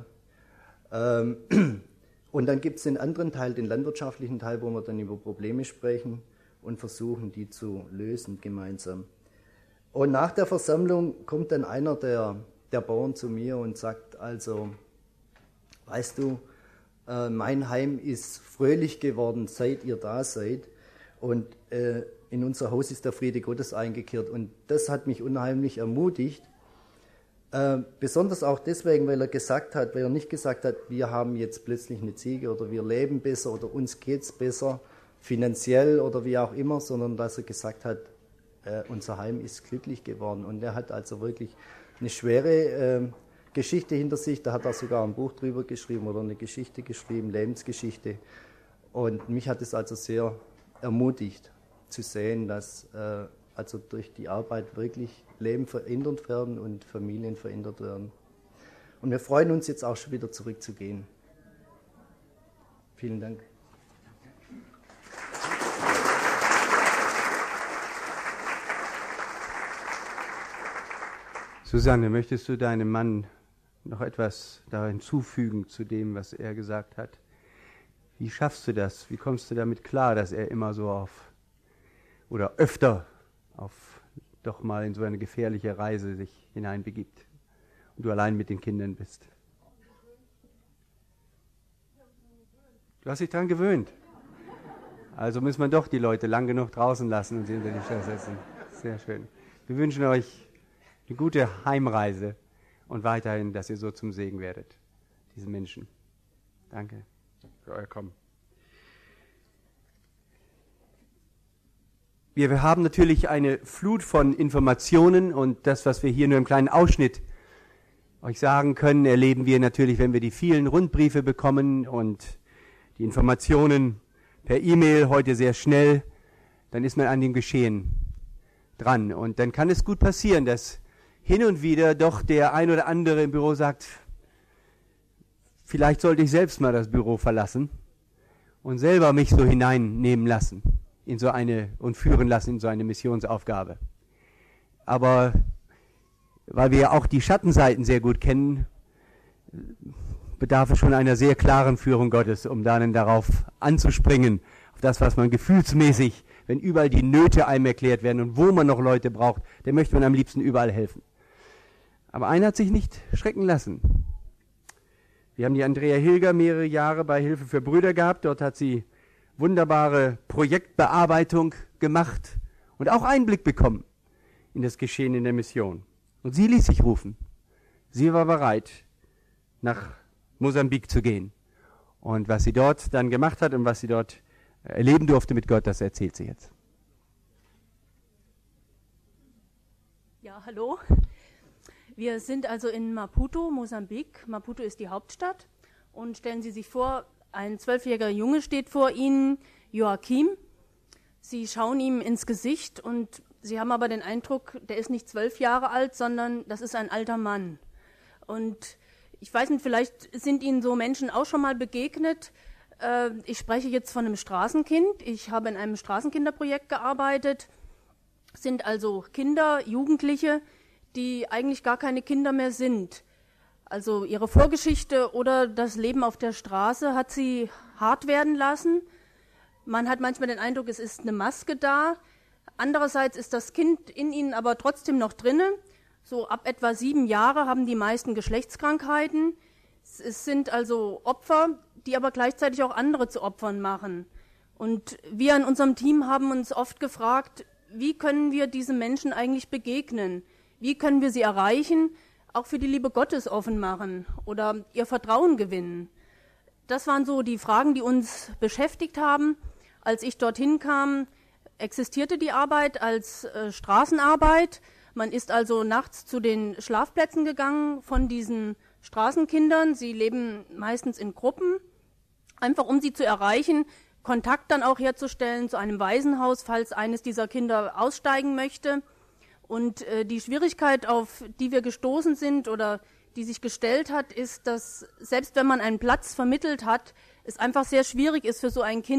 Und dann gibt es den anderen Teil, den landwirtschaftlichen Teil, wo wir dann über Probleme sprechen und versuchen, die zu lösen gemeinsam. Und nach der Versammlung kommt dann einer der Bauern zu mir und sagt, also, weißt du, mein Heim ist fröhlich geworden, seit ihr da seid. Und in unser Haus ist der Friede Gottes eingekehrt. Und das hat mich unheimlich ermutigt. Besonders auch deswegen, weil er nicht gesagt hat, wir haben jetzt plötzlich eine Ziege oder wir leben besser oder uns geht es besser, finanziell oder wie auch immer, sondern dass er gesagt hat, unser Heim ist glücklich geworden. Und er hat also wirklich eine schwere Geschichte hinter sich. Da hat er sogar ein Buch drüber geschrieben oder eine Geschichte geschrieben, Lebensgeschichte. Und mich hat es also sehr ermutigt zu sehen, dass also durch die Arbeit wirklich Leben verändert werden und Familien verändert werden. Und wir freuen uns jetzt auch schon wieder zurückzugehen. Vielen Dank. Susanne, möchtest du deinem Mann noch etwas da hinzufügen zu dem, was er gesagt hat? Wie schaffst du das? Wie kommst du damit klar, dass er immer so oder öfter doch mal in so eine gefährliche Reise sich hineinbegibt und du allein mit den Kindern bist? Du hast dich daran gewöhnt. Also muss man doch die Leute lang genug draußen lassen und sie unter die Stelle setzen. Sehr schön. Wir wünschen euch eine gute Heimreise und weiterhin, dass ihr so zum Segen werdet, diese Menschen. Danke für euer Kommen. Wir haben natürlich eine Flut von Informationen und das, was wir hier nur im kleinen Ausschnitt euch sagen können, erleben wir natürlich, wenn wir die vielen Rundbriefe bekommen und die Informationen per E-Mail heute sehr schnell, dann ist man an dem Geschehen dran. Und dann kann es gut passieren, dass hin und wieder doch der ein oder andere im Büro sagt, vielleicht sollte ich selbst mal das Büro verlassen und selber mich so hineinnehmen lassen in so eine und führen lassen in so eine Missionsaufgabe. Aber weil wir ja auch die Schattenseiten sehr gut kennen, bedarf es schon einer sehr klaren Führung Gottes, um dann darauf anzuspringen, auf das, was man gefühlsmäßig, wenn überall die Nöte einem erklärt werden und wo man noch Leute braucht, dann möchte man am liebsten überall helfen. Aber einer hat sich nicht schrecken lassen. Wir haben die Andrea Hilger mehrere Jahre bei Hilfe für Brüder gehabt. Dort hat sie wunderbare Projektbearbeitung gemacht und auch Einblick bekommen in das Geschehen in der Mission. Und sie ließ sich rufen. Sie war bereit, nach Mosambik zu gehen. Und was sie dort dann gemacht hat und was sie dort erleben durfte mit Gott, das erzählt sie jetzt. Ja, hallo. Wir sind also in Maputo, Mosambik. Maputo ist die Hauptstadt. Und stellen Sie sich vor, ein 12-jähriger Junge steht vor Ihnen, Joachim. Sie schauen ihm ins Gesicht und Sie haben aber den Eindruck, der ist nicht 12 Jahre alt, sondern das ist ein alter Mann. Und ich weiß nicht, vielleicht sind Ihnen so Menschen auch schon mal begegnet. Ich spreche jetzt von einem Straßenkind. Ich habe in einem Straßenkinderprojekt gearbeitet. Sind also Kinder, Jugendliche, die eigentlich gar keine Kinder mehr sind. Also ihre Vorgeschichte oder das Leben auf der Straße hat sie hart werden lassen. Man hat manchmal den Eindruck, es ist eine Maske da. Andererseits ist das Kind in ihnen aber trotzdem noch drinne. So ab etwa 7 Jahre haben die meisten Geschlechtskrankheiten. Es sind also Opfer, die aber gleichzeitig auch andere zu Opfern machen. Und wir in unserem Team haben uns oft gefragt, wie können wir diesen Menschen eigentlich begegnen? Wie können wir sie erreichen, auch für die Liebe Gottes offen machen oder ihr Vertrauen gewinnen? Das waren so die Fragen, die uns beschäftigt haben. Als ich dorthin kam, existierte die Arbeit als Straßenarbeit. Man ist also nachts zu den Schlafplätzen gegangen von diesen Straßenkindern. Sie leben meistens in Gruppen, einfach um sie zu erreichen, Kontakt dann auch herzustellen zu einem Waisenhaus, falls eines dieser Kinder aussteigen möchte. Und die Schwierigkeit, auf die wir gestoßen sind oder die sich gestellt hat, ist, dass selbst wenn man einen Platz vermittelt hat, es einfach sehr schwierig ist für so ein Kind,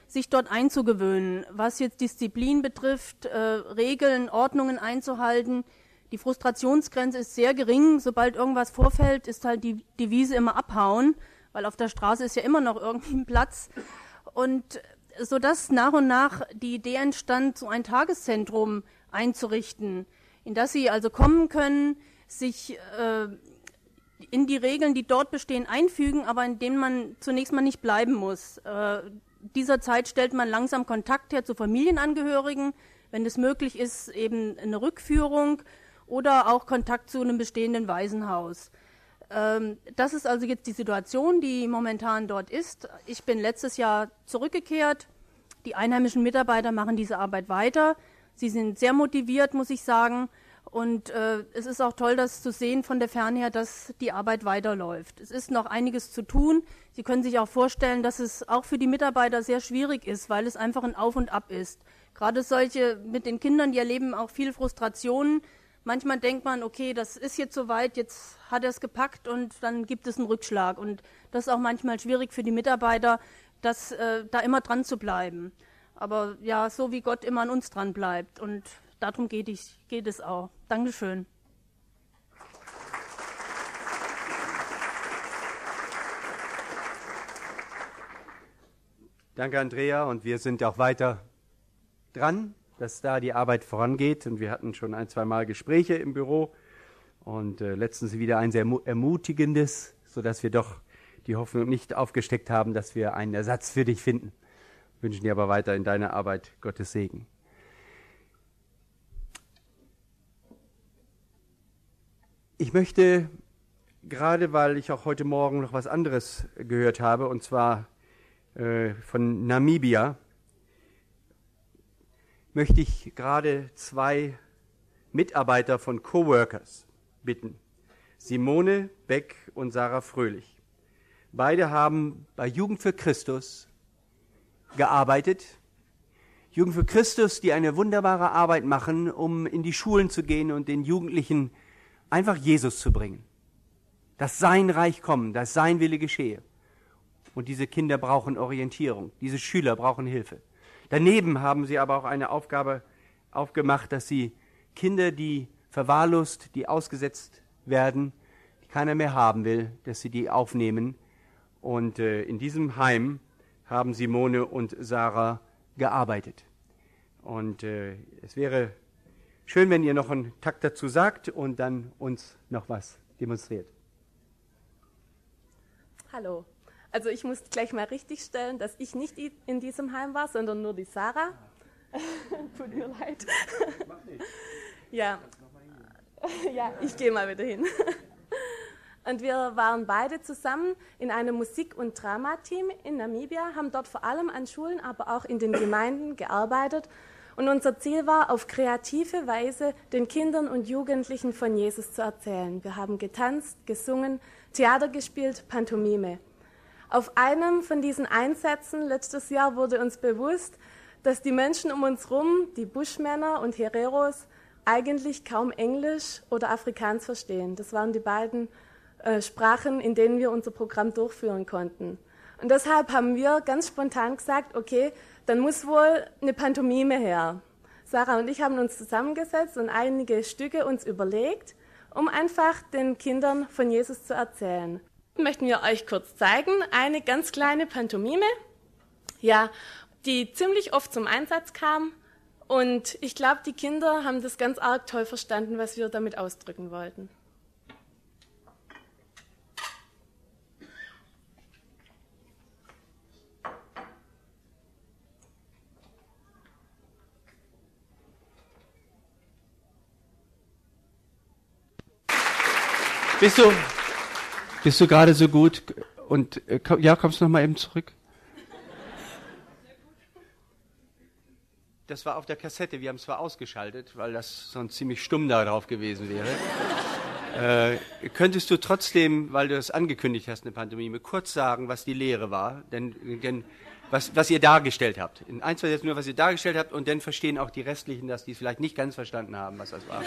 sich dort einzugewöhnen, was jetzt Disziplin betrifft, Regeln, Ordnungen einzuhalten. Die Frustrationsgrenze ist sehr gering. Sobald irgendwas vorfällt, ist halt die Devise immer abhauen, weil auf der Straße ist ja immer noch irgendwie ein Platz. Und sodass nach und nach die Idee entstand, so ein Tageszentrum einzurichten, in das Sie also kommen können, sich in die Regeln, die dort bestehen, einfügen, aber in denen man zunächst mal nicht bleiben muss. Dieser Zeit stellt man langsam Kontakt her zu Familienangehörigen, wenn es möglich ist, eben eine Rückführung oder auch Kontakt zu einem bestehenden Waisenhaus. Das ist also jetzt die Situation, die momentan dort ist. Ich bin letztes Jahr zurückgekehrt. Die einheimischen Mitarbeiter machen diese Arbeit weiter. Sie sind sehr motiviert, muss ich sagen. Und es ist auch toll, das zu sehen von der Ferne her, dass die Arbeit weiterläuft. Es ist noch einiges zu tun. Sie können sich auch vorstellen, dass es auch für die Mitarbeiter sehr schwierig ist, weil es einfach ein Auf und Ab ist. Gerade solche mit den Kindern, die erleben auch viel Frustrationen. Manchmal denkt man, okay, das ist jetzt soweit, jetzt hat er es gepackt und dann gibt es einen Rückschlag. Und das ist auch manchmal schwierig für die Mitarbeiter, da immer dran zu bleiben. Aber ja, so wie Gott immer an uns dran bleibt. Und darum geht es auch. Dankeschön. Danke, Andrea. Und wir sind auch weiter dran, dass da die Arbeit vorangeht. Und wir hatten schon 1-2 Mal Gespräche im Büro. Und letztens wieder ein sehr ermutigendes, sodass wir doch die Hoffnung nicht aufgesteckt haben, dass wir einen Ersatz für dich finden. Wünschen dir aber weiter in deiner Arbeit Gottes Segen. Ich möchte, gerade weil ich auch heute Morgen noch was anderes gehört habe, und zwar von Namibia, möchte ich gerade 2 Mitarbeiter von Coworkers bitten. Simone Beck und Sarah Fröhlich. Beide haben bei Jugend für Christus gearbeitet. Jugend für Christus, die eine wunderbare Arbeit machen, um in die Schulen zu gehen und den Jugendlichen einfach Jesus zu bringen. Dass sein Reich komme, dass sein Wille geschehe. Und diese Kinder brauchen Orientierung, diese Schüler brauchen Hilfe. Daneben haben sie aber auch eine Aufgabe aufgemacht, dass sie Kinder, die verwahrlost, die ausgesetzt werden, die keiner mehr haben will, dass sie die aufnehmen. Und in diesem Heim haben Simone und Sarah gearbeitet. Und es wäre schön, wenn ihr noch einen Takt dazu sagt und dann uns noch was demonstriert. Hallo. Also ich muss gleich mal richtigstellen, dass ich nicht in diesem Heim war, sondern nur die Sarah. Tut mir leid. Mach nicht. Ja. Ja, ich gehe mal wieder hin. Und wir waren beide zusammen in einem Musik- und Dramateam in Namibia, haben dort vor allem an Schulen, aber auch in den Gemeinden gearbeitet. Und unser Ziel war, auf kreative Weise den Kindern und Jugendlichen von Jesus zu erzählen. Wir haben getanzt, gesungen, Theater gespielt, Pantomime. Auf einem von diesen Einsätzen letztes Jahr wurde uns bewusst, dass die Menschen um uns herum, die Buschmänner und Hereros, eigentlich kaum Englisch oder Afrikaans verstehen. Das waren die beiden Sprachen, in denen wir unser Programm durchführen konnten. Und deshalb haben wir ganz spontan gesagt, okay, dann muss wohl eine Pantomime her. Sarah und ich haben uns zusammengesetzt und einige Stücke uns überlegt, um einfach den Kindern von Jesus zu erzählen. Möchten wir euch kurz zeigen, eine ganz kleine Pantomime, ja, die ziemlich oft zum Einsatz kam. Und ich glaube, die Kinder haben das ganz arg toll verstanden, was wir damit ausdrücken wollten. Bist du gerade so gut? Und ja, kommst du noch mal eben zurück? Das war auf der Kassette, wir haben es zwar ausgeschaltet, weil das sonst ziemlich stumm da drauf gewesen wäre. Könntest du trotzdem, weil du das angekündigt hast, eine Pantomime, kurz sagen, was die Lehre war? Denn was ihr dargestellt habt. In 1, 2 Sätzen nur, was ihr dargestellt habt, und dann verstehen auch die Restlichen, dass die es vielleicht nicht ganz verstanden haben, was das war.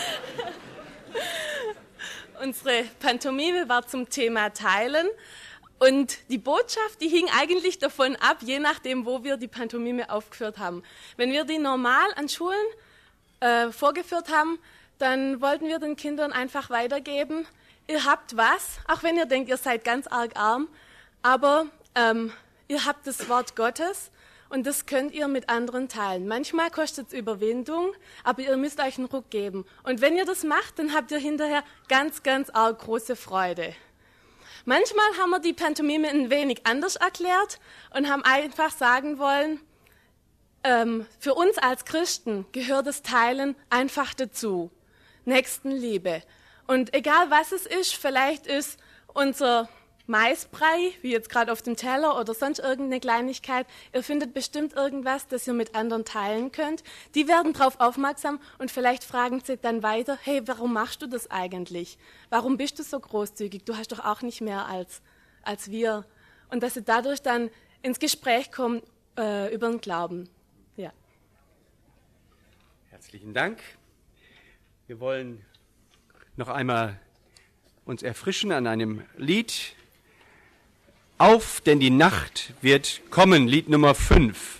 Unsere Pantomime war zum Thema Teilen Und die Botschaft, die hing eigentlich davon ab, je nachdem, wo wir die Pantomime aufgeführt haben. Wenn wir die normal an Schulen vorgeführt haben, dann wollten wir den Kindern einfach weitergeben, ihr habt was, auch wenn ihr denkt, ihr seid ganz arg arm, aber ihr habt das Wort Gottes und das könnt ihr mit anderen teilen. Manchmal kostet es Überwindung, aber ihr müsst euch einen Ruck geben. Und wenn ihr das macht, dann habt ihr hinterher ganz, ganz arg große Freude. Manchmal haben wir die Pantomime ein wenig anders erklärt und haben einfach sagen wollen, für uns als Christen gehört das Teilen einfach dazu. Nächstenliebe. Und egal was es ist, vielleicht ist unser Maisbrei, wie jetzt gerade auf dem Teller oder sonst irgendeine Kleinigkeit, ihr findet bestimmt irgendwas, das ihr mit anderen teilen könnt. Die werden darauf aufmerksam und vielleicht fragen sie dann weiter, hey, warum machst du das eigentlich? Warum bist du so großzügig? Du hast doch auch nicht mehr als wir. Und dass sie dadurch dann ins Gespräch kommen über den Glauben. Ja. Herzlichen Dank. Wir wollen noch einmal uns erfrischen an einem Lied. Auf, denn die Nacht wird kommen, Lied Nummer 5.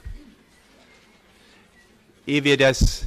Ehe wir das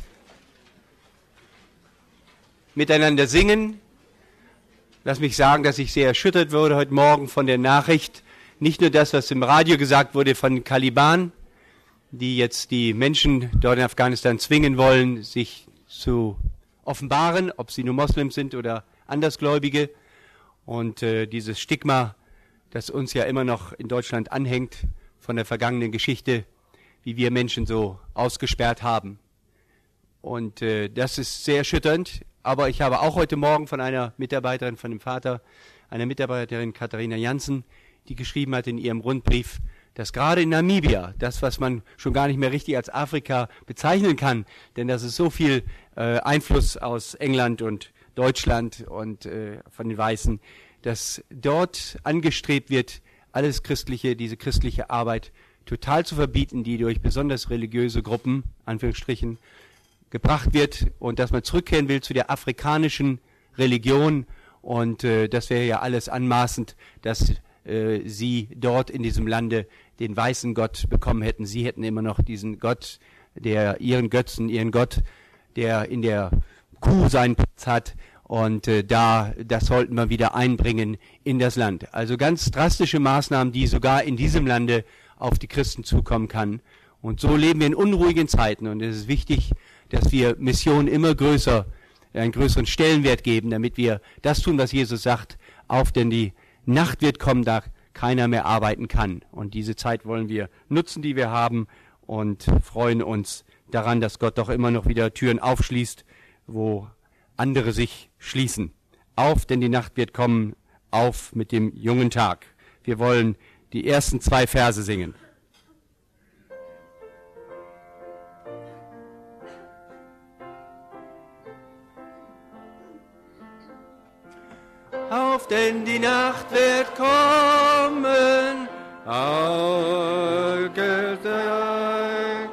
miteinander singen, lass mich sagen, dass ich sehr erschüttert wurde heute Morgen von der Nachricht, nicht nur das, was im Radio gesagt wurde von Taliban, die jetzt die Menschen dort in Afghanistan zwingen wollen, sich zu offenbaren, ob sie nur Moslems sind oder Andersgläubige. Und dieses Stigma, das uns ja immer noch in Deutschland anhängt von der vergangenen Geschichte, wie wir Menschen so ausgesperrt haben. Und das ist sehr erschütternd. Aber ich habe auch heute Morgen von einer Mitarbeiterin, von dem Vater, einer Mitarbeiterin Katharina Jansen, die geschrieben hat in ihrem Rundbrief, dass gerade in Namibia, das, was man schon gar nicht mehr richtig als Afrika bezeichnen kann, denn das ist so viel Einfluss aus England und Deutschland und von den Weißen, dass dort angestrebt wird, alles Christliche, diese christliche Arbeit total zu verbieten, die durch besonders religiöse Gruppen, Anführungsstrichen, gebracht wird und dass man zurückkehren will zu der afrikanischen Religion und das wäre ja alles anmaßend, dass sie dort in diesem Lande den weißen Gott bekommen hätten. Sie hätten immer noch diesen Gott, der ihren Götzen, ihren Gott, der in der Kuh seinen Platz hat. Und das sollten wir wieder einbringen in das Land. Also ganz drastische Maßnahmen, die sogar in diesem Lande auf die Christen zukommen kann. Und so leben wir in unruhigen Zeiten. Und es ist wichtig, dass wir Missionen immer einen größeren Stellenwert geben, damit wir das tun, was Jesus sagt. Auf, denn die Nacht wird kommen, da keiner mehr arbeiten kann. Und diese Zeit wollen wir nutzen, die wir haben, und freuen uns daran, dass Gott doch immer noch wieder Türen aufschließt, wo andere sich schließen. Auf, denn die Nacht wird kommen, auf mit dem jungen Tag. Wir wollen die ersten 2 Verse singen. Auf, denn die Nacht wird kommen, Augenblick.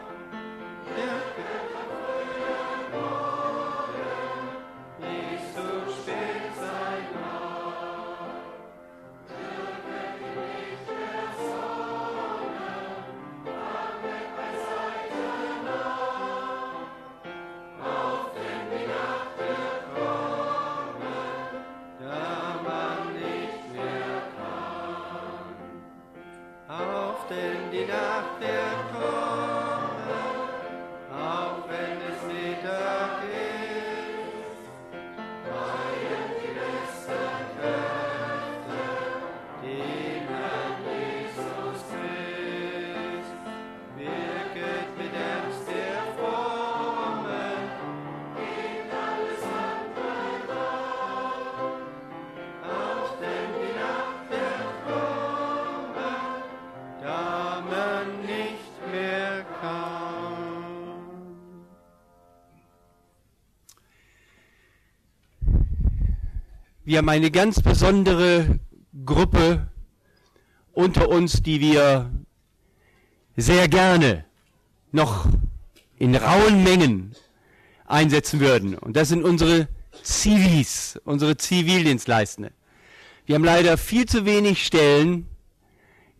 Wir haben eine ganz besondere Gruppe unter uns, die wir sehr gerne noch in rauen Mengen einsetzen würden. Und das sind unsere Zivis, unsere Zivildienstleistende. Wir haben leider viel zu wenig Stellen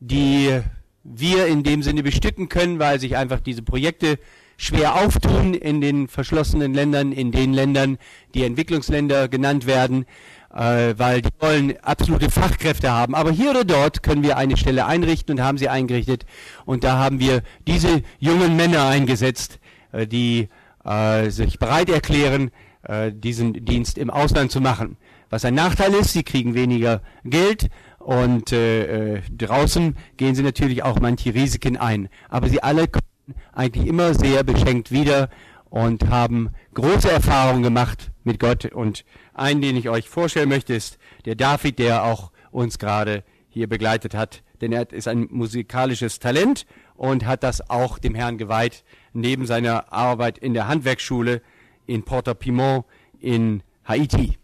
die wir in dem Sinne bestücken können, weil sich einfach diese Projekte schwer auftun in den verschlossenen Ländern, in den Ländern, die Entwicklungsländer genannt werden, weil die wollen absolute Fachkräfte haben. Aber hier oder dort können wir eine Stelle einrichten und haben sie eingerichtet. Und da haben wir diese jungen Männer eingesetzt, die sich bereit erklären, diesen Dienst im Ausland zu machen. Was ein Nachteil ist, sie kriegen weniger Geld und draußen gehen sie natürlich auch manche Risiken ein. Aber sie alle kommen eigentlich immer sehr beschenkt wieder und haben große Erfahrungen gemacht mit Gott. Und einen, den ich euch vorstellen möchte, ist der David, der auch uns gerade hier begleitet hat. Denn er ist ein musikalisches Talent und hat das auch dem Herrn geweiht, neben seiner Arbeit in der Handwerksschule in Port-au-Piment in Haiti.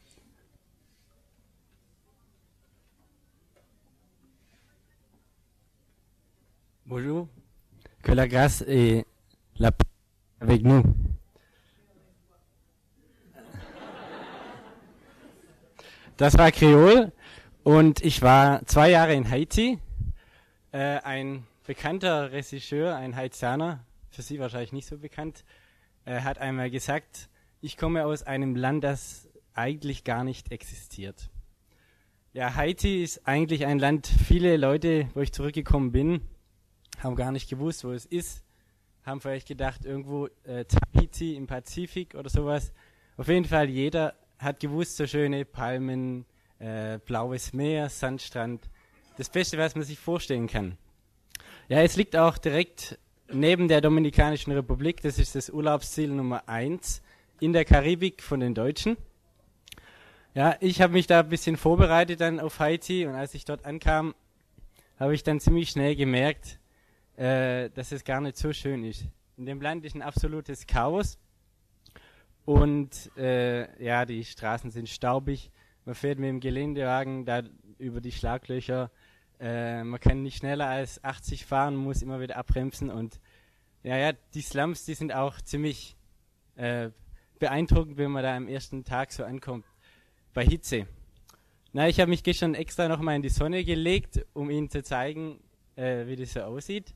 Bonjour, que la grâce et la paix avec nous. Das war Kreol und ich war 2 Jahre in Haiti. Ein bekannter Regisseur, ein Haitianer, für Sie wahrscheinlich nicht so bekannt, hat einmal gesagt, ich komme aus einem Land, das eigentlich gar nicht existiert. Ja, Haiti ist eigentlich ein Land, viele Leute, wo ich zurückgekommen bin, haben gar nicht gewusst, wo es ist, haben vielleicht gedacht, irgendwo Tahiti im Pazifik oder sowas. Auf jeden Fall, jeder hat gewusst, so schöne Palmen, blaues Meer, Sandstrand, das Beste, was man sich vorstellen kann. Ja, es liegt auch direkt neben der Dominikanischen Republik, das ist das Urlaubsziel Nummer 1 in der Karibik von den Deutschen. Ja, ich habe mich da ein bisschen vorbereitet dann auf Haiti und als ich dort ankam, habe ich dann ziemlich schnell gemerkt, dass es gar nicht so schön ist. In dem Land ist ein absolutes Chaos und ja, die Straßen sind staubig, man fährt mit dem Geländewagen da über die Schlaglöcher, man kann nicht schneller als 80 fahren, muss immer wieder abbremsen und ja, die Slums, die sind auch ziemlich beeindruckend, wenn man da am ersten Tag so ankommt, bei Hitze. Na, ich habe mich gestern extra nochmal in die Sonne gelegt, um Ihnen zu zeigen, wie das so aussieht.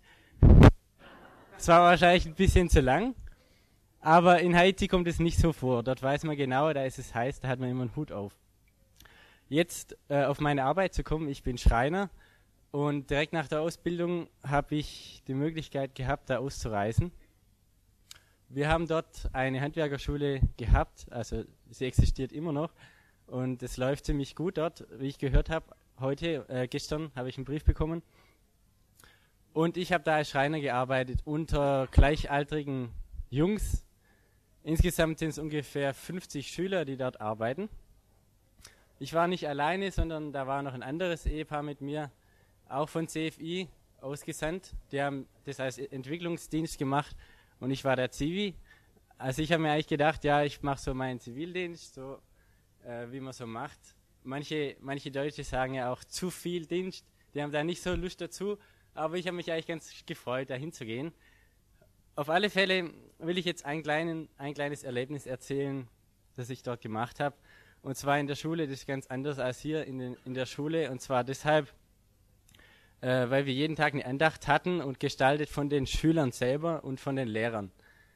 Es war wahrscheinlich ein bisschen zu lang, aber in Haiti kommt es nicht so vor. Dort weiß man genau, da ist es heiß, da hat man immer einen Hut auf. Jetzt auf meine Arbeit zu kommen, ich bin Schreiner und direkt nach der Ausbildung habe ich die Möglichkeit gehabt, da auszureisen. Wir haben dort eine Handwerkerschule gehabt, also sie existiert immer noch und es läuft ziemlich gut dort, wie ich gehört habe. Gestern habe ich einen Brief bekommen und ich habe da als Schreiner gearbeitet unter gleichaltrigen Jungs. Insgesamt sind es ungefähr 50 Schüler, die dort arbeiten. Ich war nicht alleine, sondern da war noch ein anderes Ehepaar mit mir, auch von CFI ausgesandt. Die haben das als Entwicklungsdienst gemacht und ich war der Zivi. Also ich habe mir eigentlich gedacht, ja, ich mache so meinen Zivildienst, so wie man so macht. Manche Deutsche sagen ja auch zu viel Dienst, die haben da nicht so Lust dazu, aber ich habe mich eigentlich ganz gefreut, da hinzugehen. Auf alle Fälle will ich jetzt ein kleines Erlebnis erzählen, das ich dort gemacht habe. Und zwar in der Schule, das ist ganz anders als hier in der Schule. Und zwar deshalb, weil wir jeden Tag eine Andacht hatten und gestaltet von den Schülern selber und von den Lehrern.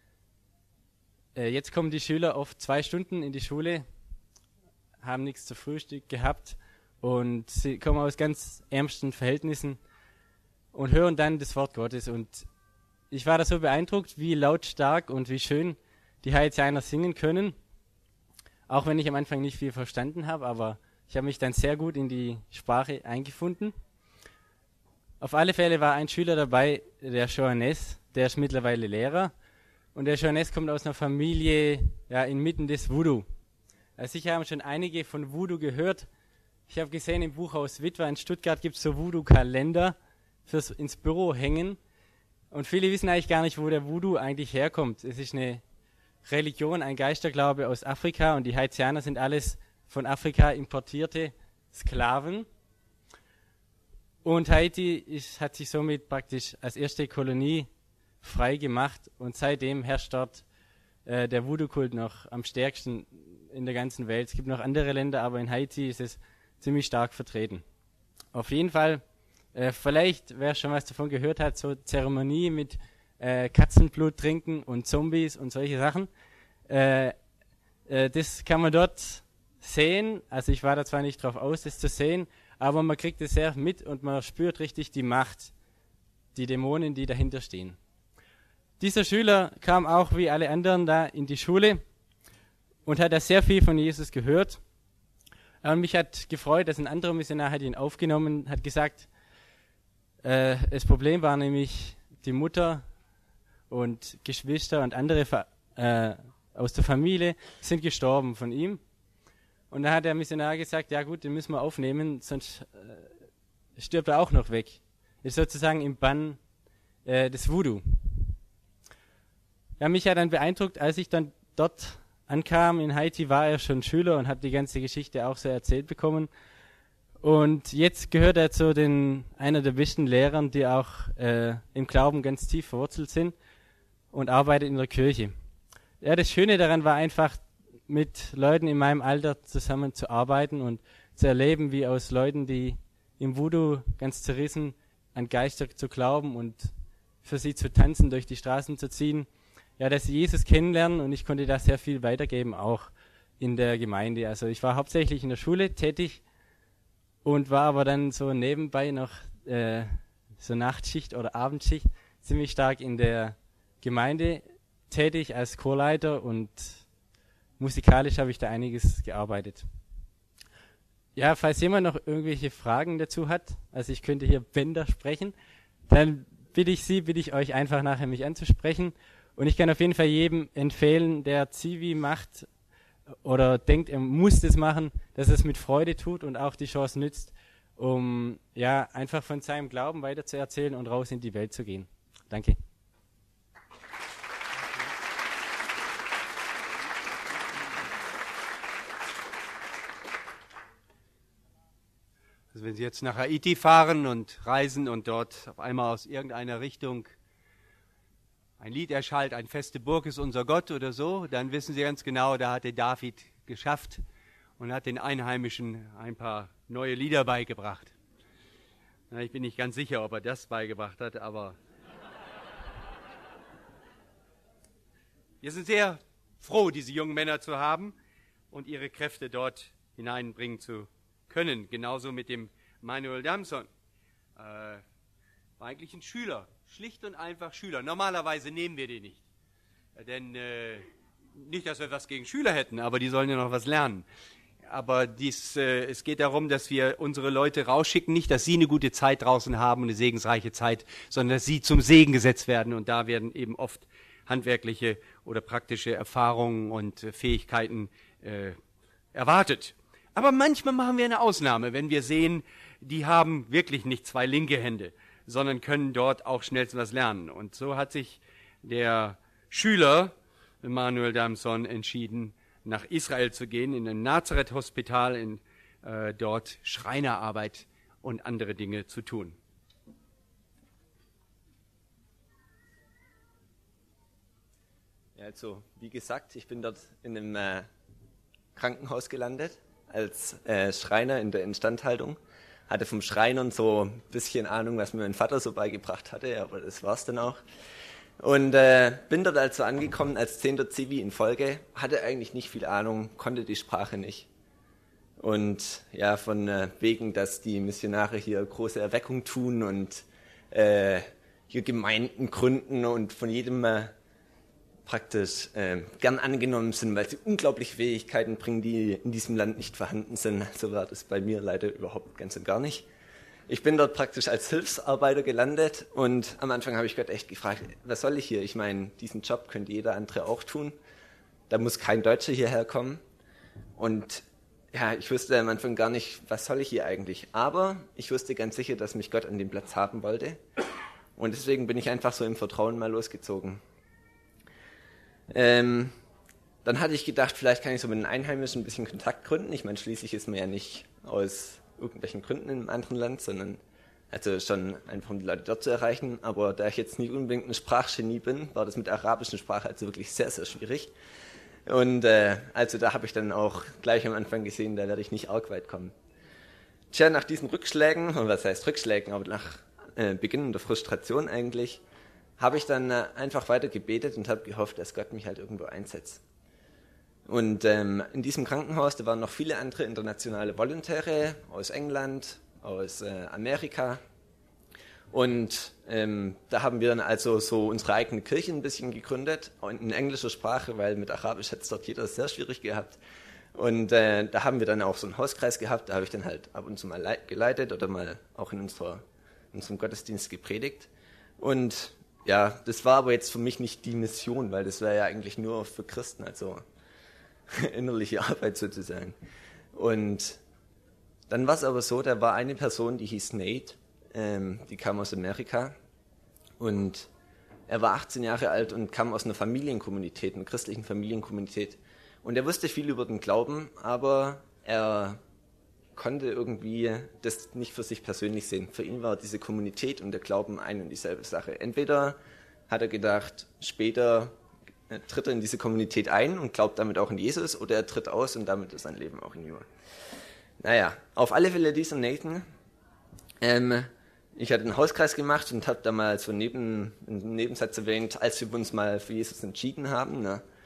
Jetzt kommen die Schüler oft 2 Stunden in die Schule, haben nichts zu Frühstück gehabt und sie kommen aus ganz ärmsten Verhältnissen und hören dann das Wort Gottes. Und ich war da so beeindruckt, wie lautstark und wie schön die Haitianer singen können. Auch wenn ich am Anfang nicht viel verstanden habe, aber ich habe mich dann sehr gut in die Sprache eingefunden. Auf alle Fälle war ein Schüler dabei, der Johannes, der ist mittlerweile Lehrer. Und der Johannes kommt aus einer Familie inmitten des Voodoo. Also sicher haben schon einige von Voodoo gehört. Ich habe gesehen, im Buchhaus Witwer in Stuttgart gibt es so Voodoo-Kalender fürs ins Büro hängen. Und viele wissen eigentlich gar nicht, wo der Voodoo eigentlich herkommt. Es ist eine Religion, ein Geisterglaube aus Afrika und die Haitianer sind alles von Afrika importierte Sklaven. Und Haiti hat sich somit praktisch als erste Kolonie frei gemacht und seitdem herrscht dort der Voodoo-Kult noch am stärksten in der ganzen Welt. Es gibt noch andere Länder, aber in Haiti ist es ziemlich stark vertreten. Auf jeden Fall Vielleicht, wer schon was davon gehört hat, so Zeremonie mit Katzenblut trinken und Zombies und solche Sachen. Das kann man dort sehen. Also ich war da zwar nicht drauf aus, das zu sehen, aber man kriegt es sehr mit und man spürt richtig die Macht, die Dämonen, die dahinter stehen. Dieser Schüler kam auch wie alle anderen da in die Schule und hat da sehr viel von Jesus gehört. Und mich hat gefreut, dass ein anderer Missionar hat ihn aufgenommen, hat gesagt, das Problem war nämlich die Mutter und Geschwister und andere aus der Familie sind gestorben von ihm. Und da hat der Missionar gesagt, ja gut, den müssen wir aufnehmen, sonst stirbt er auch noch weg. Ist sozusagen im Bann des Voodoo. Ja, mich hat dann beeindruckt, als ich dann dort ankam in Haiti, war er schon Schüler und hat die ganze Geschichte auch so erzählt bekommen. Und jetzt gehört er zu einer der besten Lehrern, die auch im Glauben ganz tief verwurzelt sind und arbeitet in der Kirche. Ja, das Schöne daran war einfach, mit Leuten in meinem Alter zusammen zu arbeiten und zu erleben, wie aus Leuten, die im Voodoo ganz zerrissen an Geister zu glauben und für sie zu tanzen, durch die Straßen zu ziehen, ja, dass sie Jesus kennenlernen, und ich konnte da sehr viel weitergeben, auch in der Gemeinde. Also ich war hauptsächlich in der Schule tätig und war aber dann so nebenbei noch so Nachtschicht oder Abendschicht ziemlich stark in der Gemeinde tätig als Chorleiter, und musikalisch habe ich da einiges gearbeitet. Ja, falls jemand noch irgendwelche Fragen dazu hat, also ich könnte hier Bänder sprechen, dann bitte ich euch einfach nachher mich anzusprechen. Und ich kann auf jeden Fall jedem empfehlen, der Zivi macht oder denkt, er muss das machen, dass er es mit Freude tut und auch die Chance nützt, um ja einfach von seinem Glauben weiterzuerzählen und raus in die Welt zu gehen. Danke. Also wenn Sie jetzt nach Haiti fahren und reisen und dort auf einmal aus irgendeiner Richtung ein Lied erschallt, ein feste Burg ist unser Gott oder so, dann wissen Sie ganz genau, da hat der David geschafft und hat den Einheimischen ein paar neue Lieder beigebracht. Na, ich bin nicht ganz sicher, ob er das beigebracht hat, aber wir sind sehr froh, diese jungen Männer zu haben und ihre Kräfte dort hineinbringen zu können. Genauso mit dem Manuel Damson. War eigentlich ein Schüler, schlicht und einfach Schüler. Normalerweise nehmen wir den nicht. Denn nicht, dass wir was gegen Schüler hätten, aber die sollen ja noch was lernen. Aber es geht darum, dass wir unsere Leute rausschicken, nicht, dass sie eine gute Zeit draußen haben, eine segensreiche Zeit, sondern dass sie zum Segen gesetzt werden. Und da werden eben oft handwerkliche oder praktische Erfahrungen und Fähigkeiten erwartet. Aber manchmal machen wir eine Ausnahme, wenn wir sehen, die haben wirklich nicht zwei linke Hände, sondern können dort auch schnellstens was lernen. Und so hat sich der Schüler Manuel Damson entschieden, nach Israel zu gehen, in ein Nazareth-Hospital, dort Schreinerarbeit und andere Dinge zu tun. Ja, also wie gesagt, ich bin dort in einem Krankenhaus gelandet als Schreiner in der Instandhaltung. Hatte vom Schreinern so ein bisschen Ahnung, was mir mein Vater so beigebracht hatte, aber das war's dann auch. Und bin dort also angekommen als 10. Zivi in Folge, hatte eigentlich nicht viel Ahnung, konnte die Sprache nicht. Und ja, von wegen, dass die Missionare hier große Erweckung tun und hier Gemeinden gründen und von jedem praktisch gern angenommen sind, weil sie unglaubliche Fähigkeiten bringen, die in diesem Land nicht vorhanden sind. So war das bei mir leider überhaupt ganz und gar nicht. Ich bin dort praktisch als Hilfsarbeiter gelandet und am Anfang habe ich Gott echt gefragt, was soll ich hier? Ich meine, diesen Job könnte jeder andere auch tun. Da muss kein Deutscher hierher kommen. Und ja, ich wusste am Anfang gar nicht, was soll ich hier eigentlich? Aber ich wusste ganz sicher, dass mich Gott an dem Platz haben wollte. Und deswegen bin ich einfach so im Vertrauen mal losgezogen. Dann hatte ich gedacht, vielleicht kann ich so mit den Einheimischen ein bisschen Kontakt gründen. Ich meine, schließlich ist man ja nicht aus irgendwelchen Gründen in einem anderen Land, sondern also schon einfach, um die Leute dort zu erreichen. Aber da ich jetzt nicht unbedingt ein Sprachgenie bin, war das mit der arabischen Sprache also wirklich sehr, sehr schwierig. Und also da habe ich dann auch gleich am Anfang gesehen, da werde ich nicht arg weit kommen. Tja, nach diesen Rückschlägen, und was heißt Rückschlägen, aber nach Beginn der Frustration eigentlich, habe ich dann einfach weiter gebetet und habe gehofft, dass Gott mich halt irgendwo einsetzt. Und in diesem Krankenhaus, da waren noch viele andere internationale Volontäre aus England, aus Amerika. Und da haben wir dann also so unsere eigene Kirche ein bisschen gegründet, in englischer Sprache, weil mit Arabisch hat es dort jeder sehr schwierig gehabt. Und da haben wir dann auch so einen Hauskreis gehabt, da habe ich dann halt ab und zu mal geleitet oder mal auch in unserem Gottesdienst gepredigt. Und ja, das war aber jetzt für mich nicht die Mission, weil das wäre ja eigentlich nur für Christen, also innerliche Arbeit sozusagen. Und dann war es aber so, da war eine Person, die hieß Nate, die kam aus Amerika und er war 18 Jahre alt und kam aus einer Familienkommunität, einer christlichen Familienkommunität. Und er wusste viel über den Glauben, aber er konnte irgendwie das nicht für sich persönlich sehen. Für ihn war diese Kommunität und der Glauben eine und dieselbe Sache. Entweder hat er gedacht, später tritt er in diese Kommunität ein und glaubt damit auch in Jesus, oder er tritt aus und damit ist sein Leben auch hinüber. Naja, auf alle Fälle dieser Nathan, ich hatte einen Hauskreis gemacht und habe da mal so einen Nebensatz erwähnt, als wir uns mal für Jesus entschieden haben.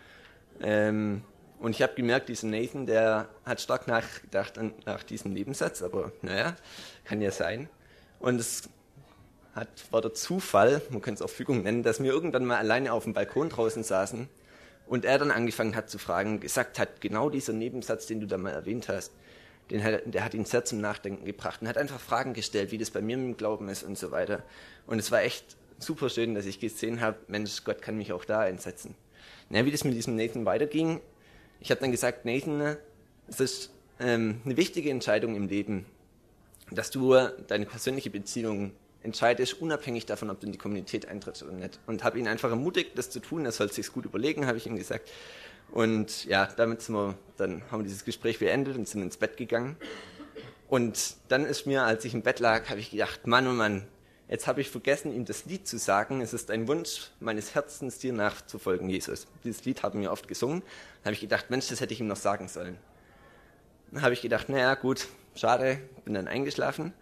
Ne? Und ich habe gemerkt, dieser Nathan, der hat stark nachgedacht nach diesem Nebensatz, aber naja, kann ja sein. Und es war der Zufall, man könnte es auch Fügung nennen, dass wir irgendwann mal alleine auf dem Balkon draußen saßen und er dann angefangen hat zu fragen, gesagt hat, genau dieser Nebensatz, den du da mal erwähnt hast, der hat ihn sehr zum Nachdenken gebracht und hat einfach Fragen gestellt, wie das bei mir mit dem Glauben ist und so weiter. Und es war echt super schön, dass ich gesehen habe, Mensch, Gott kann mich auch da einsetzen. Naja, wie das mit diesem Nathan weiterging, ich habe dann gesagt, Nathan, es ist eine wichtige Entscheidung im Leben, dass du deine persönliche Beziehung entscheidest, unabhängig davon, ob du in die Kommunität eintrittst oder nicht. Und habe ihn einfach ermutigt, das zu tun. Er soll es sich gut überlegen, habe ich ihm gesagt. Und ja, dann haben wir dieses Gespräch beendet und sind ins Bett gegangen. Und dann ist mir, als ich im Bett lag, habe ich gedacht, Mann, oh Mann, jetzt habe ich vergessen, ihm das Lied zu sagen. Es ist ein Wunsch meines Herzens, dir nachzufolgen, Jesus. Dieses Lied haben wir oft gesungen. Da habe ich gedacht, Mensch, das hätte ich ihm noch sagen sollen. Dann habe ich gedacht, naja, gut, schade, bin dann eingeschlafen.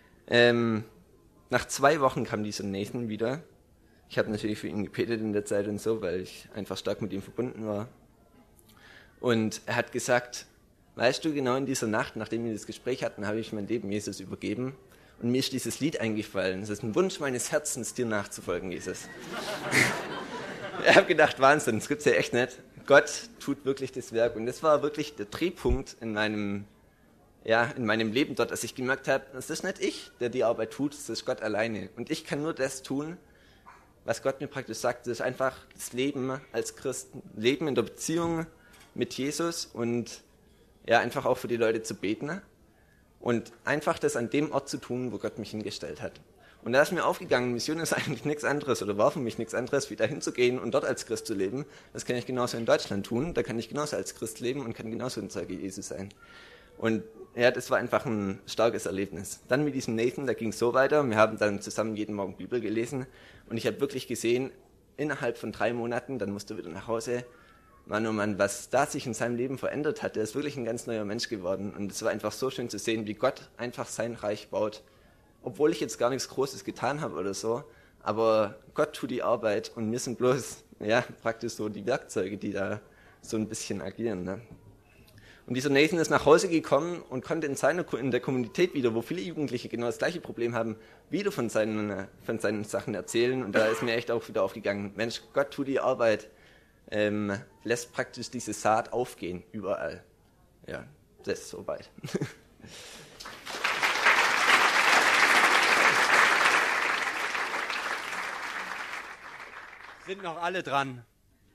Nach 2 Wochen kam dieser Nathan wieder. Ich habe natürlich für ihn gebetet in der Zeit und so, weil ich einfach stark mit ihm verbunden war. Und er hat gesagt, weißt du, genau in dieser Nacht, nachdem wir das Gespräch hatten, habe ich mein Leben Jesus übergeben. Und mir ist dieses Lied eingefallen. Es ist ein Wunsch meines Herzens, dir nachzufolgen, Jesus. Ich habe gedacht, Wahnsinn, das gibt's ja echt nicht. Gott tut wirklich das Werk. Und das war wirklich der Drehpunkt in meinem Leben dort, dass ich gemerkt habe, das ist nicht ich, der die Arbeit tut, das ist Gott alleine. Und ich kann nur das tun, was Gott mir praktisch sagt. Das ist einfach das Leben als Christ, Leben in der Beziehung mit Jesus und ja, einfach auch für die Leute zu beten. Und einfach das an dem Ort zu tun, wo Gott mich hingestellt hat. Und da ist mir aufgegangen, Mission ist eigentlich nichts anderes oder war für mich nichts anderes, wie dahin zu gehen und dort als Christ zu leben. Das kann ich genauso in Deutschland tun, da kann ich genauso als Christ leben und kann genauso ein Zeuge Jesu sein. Und ja, das war einfach ein starkes Erlebnis. Dann mit diesem Nathan, da ging es so weiter, wir haben dann zusammen jeden Morgen Bibel gelesen und ich habe wirklich gesehen, innerhalb von 3 Monaten, dann musste er wieder nach Hause, Mann, oh Mann, was da sich in seinem Leben verändert hat, der ist wirklich ein ganz neuer Mensch geworden. Und es war einfach so schön zu sehen, wie Gott einfach sein Reich baut. Obwohl ich jetzt gar nichts Großes getan habe oder so, aber Gott tut die Arbeit und wir sind bloß, ja, praktisch so die Werkzeuge, die da so ein bisschen agieren. Ne? Und dieser Nathan ist nach Hause gekommen und konnte in der Kommunität wieder, wo viele Jugendliche genau das gleiche Problem haben, wieder von seinen Sachen erzählen. Und da ist mir echt auch wieder aufgegangen, Mensch, Gott tut die Arbeit. Lässt praktisch diese Saat aufgehen, überall. Ja, das ist soweit. Sind noch alle dran?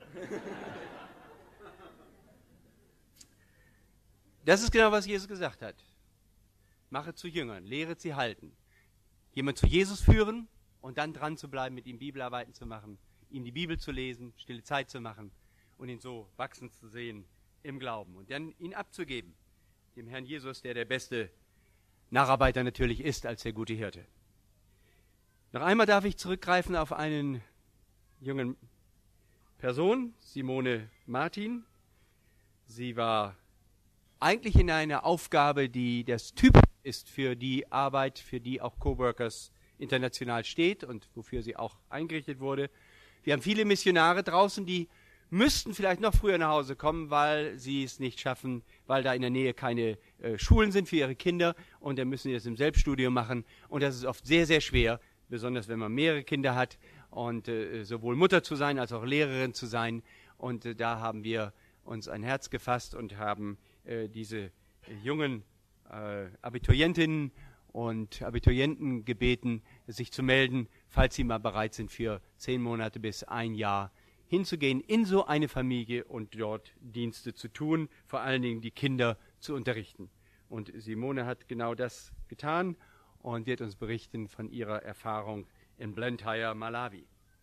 Das ist genau, was Jesus gesagt hat. Mache zu Jüngern, lehre sie halten. Jemand zu Jesus führen und dann dran zu bleiben, mit ihm Bibelarbeiten zu machen, ihm die Bibel zu lesen, stille Zeit zu machen und ihn so wachsen zu sehen im Glauben und dann ihn abzugeben, dem Herrn Jesus, der beste Nacharbeiter natürlich ist als der gute Hirte. Noch einmal darf ich zurückgreifen auf einen jungen Person, Simone Martin. Sie war eigentlich in einer Aufgabe, die das Typ ist für die Arbeit, für die auch Coworkers international steht und wofür sie auch eingerichtet wurde. Wir haben viele Missionare draußen, die müssten vielleicht noch früher nach Hause kommen, weil sie es nicht schaffen, weil da in der Nähe keine Schulen sind für ihre Kinder und dann müssen sie das im Selbststudium machen und das ist oft sehr, sehr schwer, besonders wenn man mehrere Kinder hat und sowohl Mutter zu sein als auch Lehrerin zu sein und da haben wir uns ein Herz gefasst und haben diese jungen Abiturientinnen und Abiturienten gebeten, sich zu melden, falls sie mal bereit sind, für 10 Monate bis 1 Jahr hinzugehen in so eine Familie und dort Dienste zu tun, vor allen Dingen die Kinder zu unterrichten. Und Simone hat genau das getan und wird uns berichten von ihrer Erfahrung in Blantyre, Malawi.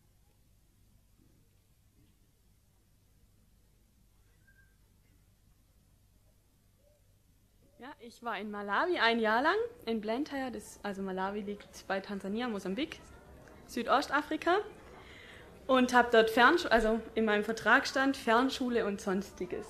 Ja, ich war in Malawi 1 Jahr lang, in Blantyre, also Malawi liegt bei Tansania, Mosambik, Südostafrika. Und habe dort also in meinem Vertrag stand Fernschule und Sonstiges.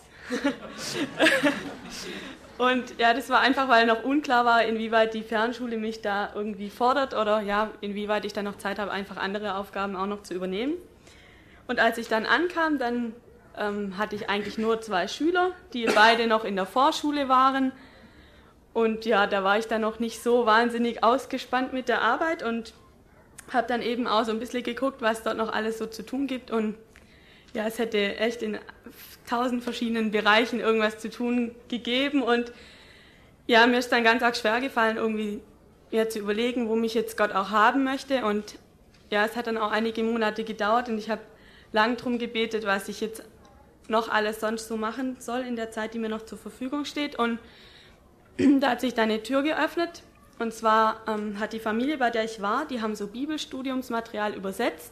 Und ja, das war einfach, weil noch unklar war, inwieweit die Fernschule mich da irgendwie fordert oder ja, inwieweit ich dann noch Zeit habe, einfach andere Aufgaben auch noch zu übernehmen. Und als ich dann ankam, dann hatte ich eigentlich nur 2 Schüler, die beide noch in der Vorschule waren. Und ja, da war ich dann noch nicht so wahnsinnig ausgespannt mit der Arbeit und habe dann eben auch so ein bisschen geguckt, was dort noch alles so zu tun gibt und ja, es hätte echt in 1000 verschiedenen Bereichen irgendwas zu tun gegeben und ja, mir ist dann ganz arg schwer gefallen, irgendwie ja, zu überlegen, wo mich jetzt Gott auch haben möchte und ja, es hat dann auch einige Monate gedauert und ich habe lang drum gebetet, was ich jetzt noch alles sonst so machen soll in der Zeit, die mir noch zur Verfügung steht und da hat sich dann eine Tür geöffnet. Und zwar hat die Familie, bei der ich war, die haben so Bibelstudiumsmaterial übersetzt.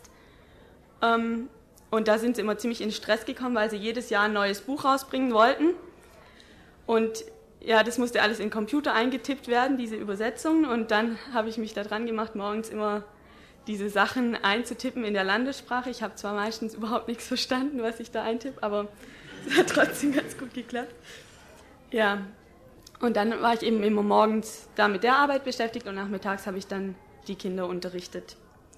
Und da sind sie immer ziemlich in Stress gekommen, weil sie jedes Jahr ein neues Buch rausbringen wollten. Und ja, das musste alles in den Computer eingetippt werden, diese Übersetzungen. Und dann habe ich mich da dran gemacht, morgens immer diese Sachen einzutippen in der Landessprache. Ich habe zwar meistens überhaupt nichts verstanden, was ich da eintippe, aber es hat trotzdem ganz gut geklappt. Ja. Und dann war ich eben immer morgens da mit der Arbeit beschäftigt und nachmittags habe ich dann die Kinder unterrichtet.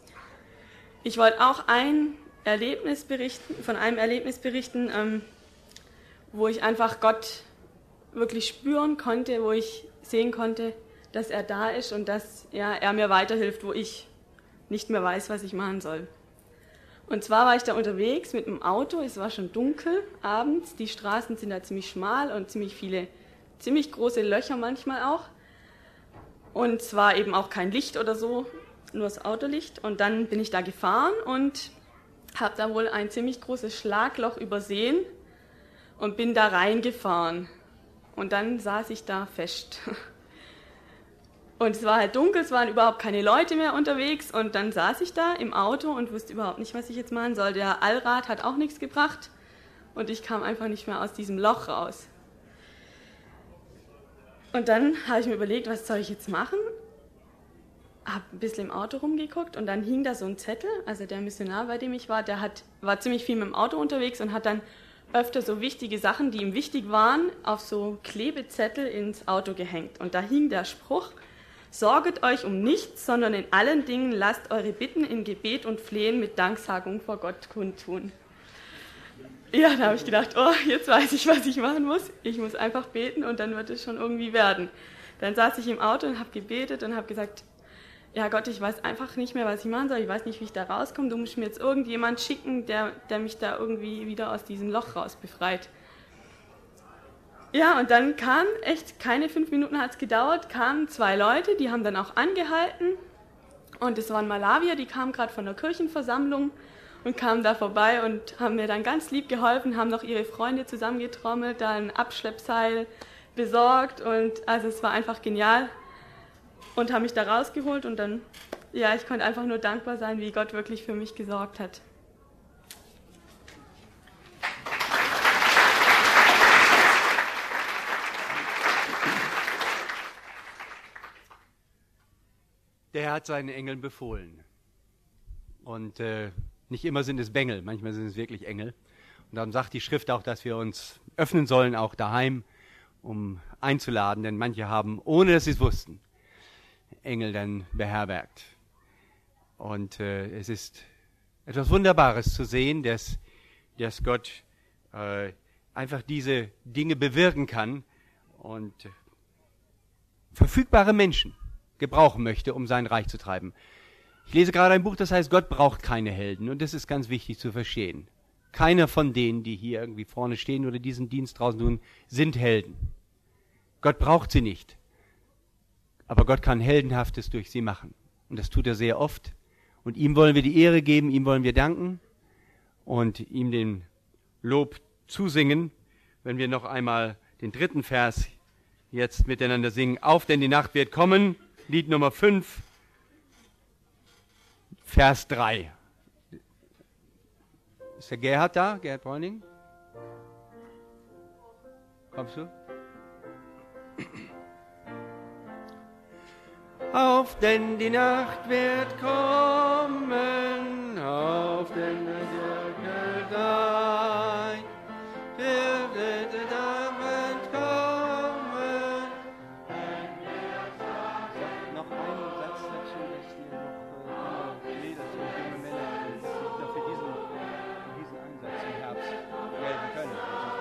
Ich wollte auch von einem Erlebnis berichten, wo ich einfach Gott wirklich spüren konnte, wo ich sehen konnte, dass er da ist und dass ja, er mir weiterhilft, wo ich nicht mehr weiß, was ich machen soll. Und zwar war ich da unterwegs mit dem Auto, es war schon dunkel abends, die Straßen sind da ziemlich schmal und ziemlich große Löcher manchmal auch. Und zwar eben auch kein Licht oder so, nur das Autolicht. Und dann bin ich da gefahren und habe da wohl ein ziemlich großes Schlagloch übersehen und bin da reingefahren. Und dann saß ich da fest. Und es war halt dunkel, es waren überhaupt keine Leute mehr unterwegs. Und dann saß ich da im Auto und wusste überhaupt nicht, was ich jetzt machen soll. Der Allrad hat auch nichts gebracht und ich kam einfach nicht mehr aus diesem Loch raus. Und dann habe ich mir überlegt, was soll ich jetzt machen? Habe ein bisschen im Auto rumgeguckt und dann hing da so ein Zettel, also der Missionar, bei dem ich war, war ziemlich viel mit dem Auto unterwegs und hat dann öfter so wichtige Sachen, die ihm wichtig waren, auf so Klebezettel ins Auto gehängt. Und da hing der Spruch: Sorget euch um nichts, sondern in allen Dingen lasst eure Bitten in Gebet und Flehen mit Danksagung vor Gott kundtun. Ja, da habe ich gedacht, oh, jetzt weiß ich, was ich machen muss. Ich muss einfach beten und dann wird es schon irgendwie werden. Dann saß ich im Auto und habe gebetet und habe gesagt, ja Gott, ich weiß einfach nicht mehr, was ich machen soll. Ich weiß nicht, wie ich da rauskomme. Du musst mir jetzt irgendjemand schicken, der mich da irgendwie wieder aus diesem Loch raus befreit. Ja, und dann kam, echt keine 5 Minuten hat es gedauert, kamen 2 Leute, die haben dann auch angehalten. Und es waren Malawier, die kamen gerade von der Kirchenversammlung und kamen da vorbei und haben mir dann ganz lieb geholfen, haben noch ihre Freunde zusammengetrommelt, da ein Abschleppseil besorgt und also es war einfach genial und haben mich da rausgeholt und dann, ja, ich konnte einfach nur dankbar sein, wie Gott wirklich für mich gesorgt hat. Der hat seinen Engeln befohlen und nicht immer sind es Bengel, manchmal sind es wirklich Engel. Und dann sagt die Schrift auch, dass wir uns öffnen sollen, auch daheim, um einzuladen, denn manche haben, ohne dass sie es wussten, Engel dann beherbergt. Und es ist etwas Wunderbares zu sehen, dass Gott einfach diese Dinge bewirken kann und verfügbare Menschen gebrauchen möchte, um sein Reich zu treiben. Ich lese gerade ein Buch, das heißt, Gott braucht keine Helden. Und das ist ganz wichtig zu verstehen. Keiner von denen, die hier irgendwie vorne stehen oder diesen Dienst draußen tun, sind Helden. Gott braucht sie nicht. Aber Gott kann Heldenhaftes durch sie machen. Und das tut er sehr oft. Und ihm wollen wir die Ehre geben, ihm wollen wir danken und ihm den Lob zusingen, wenn wir noch einmal den 3. Vers jetzt miteinander singen. Auf, denn die Nacht wird kommen. Lied Nummer 5, Vers 3. Ist der Gerhard da? Gerhard Bräuning? Kommst du? Auf, denn die Nacht wird kommen, auf, denn der Dunkel sein, der wird kommen. Noch einen Satz dazu, dass hier noch Lieder zu junge Männer sich noch für diesen Ansatz im Herbst gelten können.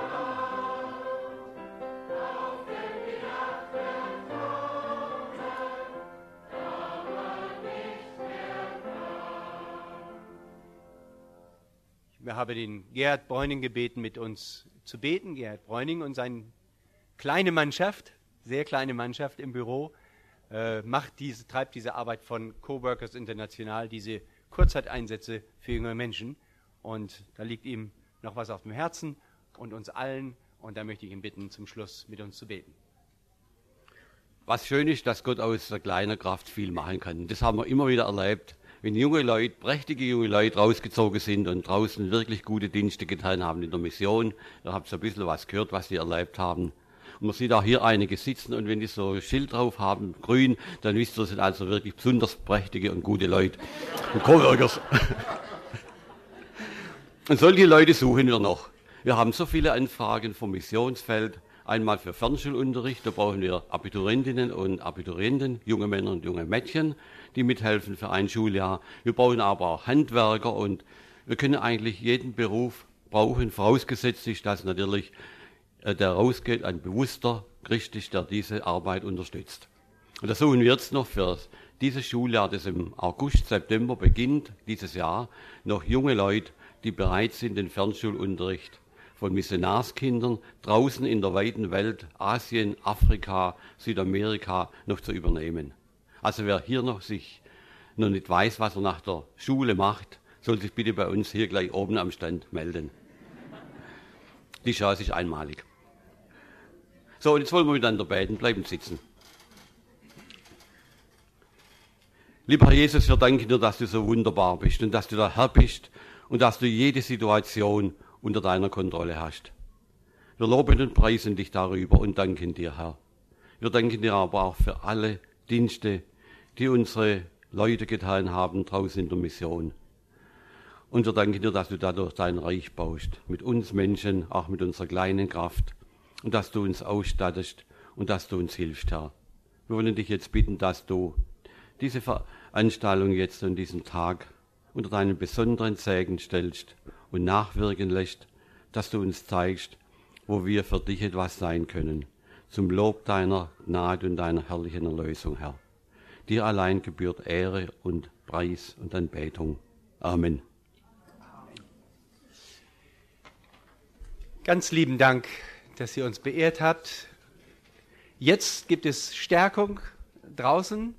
Wir haben den Gerhard Bräuning gebeten, mit uns zu beten. Gerhard Bräuning und seine kleine Mannschaft, sehr kleine Mannschaft im Büro, treibt diese Arbeit von Coworkers International, diese Kurzzeiteinsätze für junge Menschen. Und da liegt ihm noch was auf dem Herzen und uns allen. Und da möchte ich ihn bitten, zum Schluss mit uns zu beten. Was schön ist, dass Gott aus der kleinen Kraft viel machen kann. Das haben wir immer wieder erlebt. Wenn junge Leute, prächtige junge Leute rausgezogen sind und draußen wirklich gute Dienste getan haben in der Mission, da habt ihr ein bisschen was gehört, was die erlebt haben. Und man sieht auch hier einige sitzen und wenn die so ein Schild drauf haben, grün, dann wisst ihr, das sind also wirklich besonders prächtige und gute Leute und Coworkers. Und solche Leute suchen wir noch. Wir haben so viele Anfragen vom Missionsfeld. Einmal für Fernschulunterricht, da brauchen wir Abiturientinnen und Abiturienten, junge Männer und junge Mädchen, die mithelfen für ein Schuljahr. Wir brauchen aber auch Handwerker und wir können eigentlich jeden Beruf brauchen, vorausgesetzt ist, dass natürlich der rausgeht, ein bewusster Christ ist, der diese Arbeit unterstützt. Und da suchen wir jetzt noch für dieses Schuljahr, das im August, September beginnt, dieses Jahr, noch junge Leute, die bereit sind, den Fernschulunterricht von Missionarskindern draußen in der weiten Welt, Asien, Afrika, Südamerika, noch zu übernehmen. Also wer hier noch nicht weiß, was er nach der Schule macht, soll sich bitte bei uns hier gleich oben am Stand melden. Die Chance ist einmalig. So, und jetzt wollen wir miteinander beten, bleiben sitzen. Lieber Herr Jesus, wir danken dir, dass du so wunderbar bist und dass du der Herr bist und dass du jede Situation unter deiner Kontrolle hast. Wir loben und preisen dich darüber und danken dir, Herr. Wir danken dir aber auch für alle Dienste, die unsere Leute getan haben draußen in der Mission. Und wir danken dir, dass du dadurch dein Reich baust, mit uns Menschen, auch mit unserer kleinen Kraft, und dass du uns ausstattest und dass du uns hilfst, Herr. Wir wollen dich jetzt bitten, dass du diese Veranstaltung jetzt an diesem Tag unter deinen besonderen Segen stellst und nachwirken lässt, dass du uns zeigst, wo wir für dich etwas sein können, zum Lob deiner Gnade und deiner herrlichen Erlösung, Herr. Dir allein gebührt Ehre und Preis und Anbetung. Amen. Ganz lieben Dank, dass ihr uns beehrt habt. Jetzt gibt es Stärkung draußen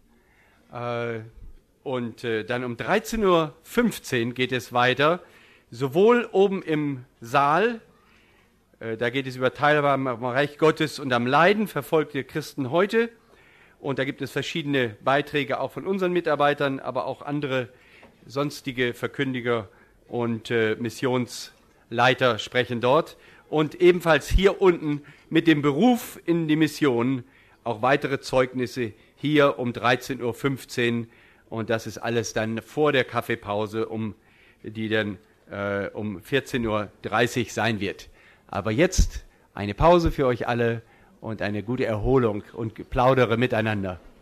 und dann um 13:15 Uhr geht es weiter, sowohl oben im Saal, da geht es über Teilhabe am Reich Gottes und am Leiden verfolgte Christen heute, und da gibt es verschiedene Beiträge auch von unseren Mitarbeitern, aber auch andere sonstige Verkündiger und Missionsleiter sprechen dort. Und ebenfalls hier unten mit dem Beruf in die Mission auch weitere Zeugnisse hier um 13:15 Uhr. Und das ist alles dann vor der Kaffeepause, die dann um 14:30 Uhr sein wird. Aber jetzt eine Pause für euch alle und eine gute Erholung und plaudere miteinander.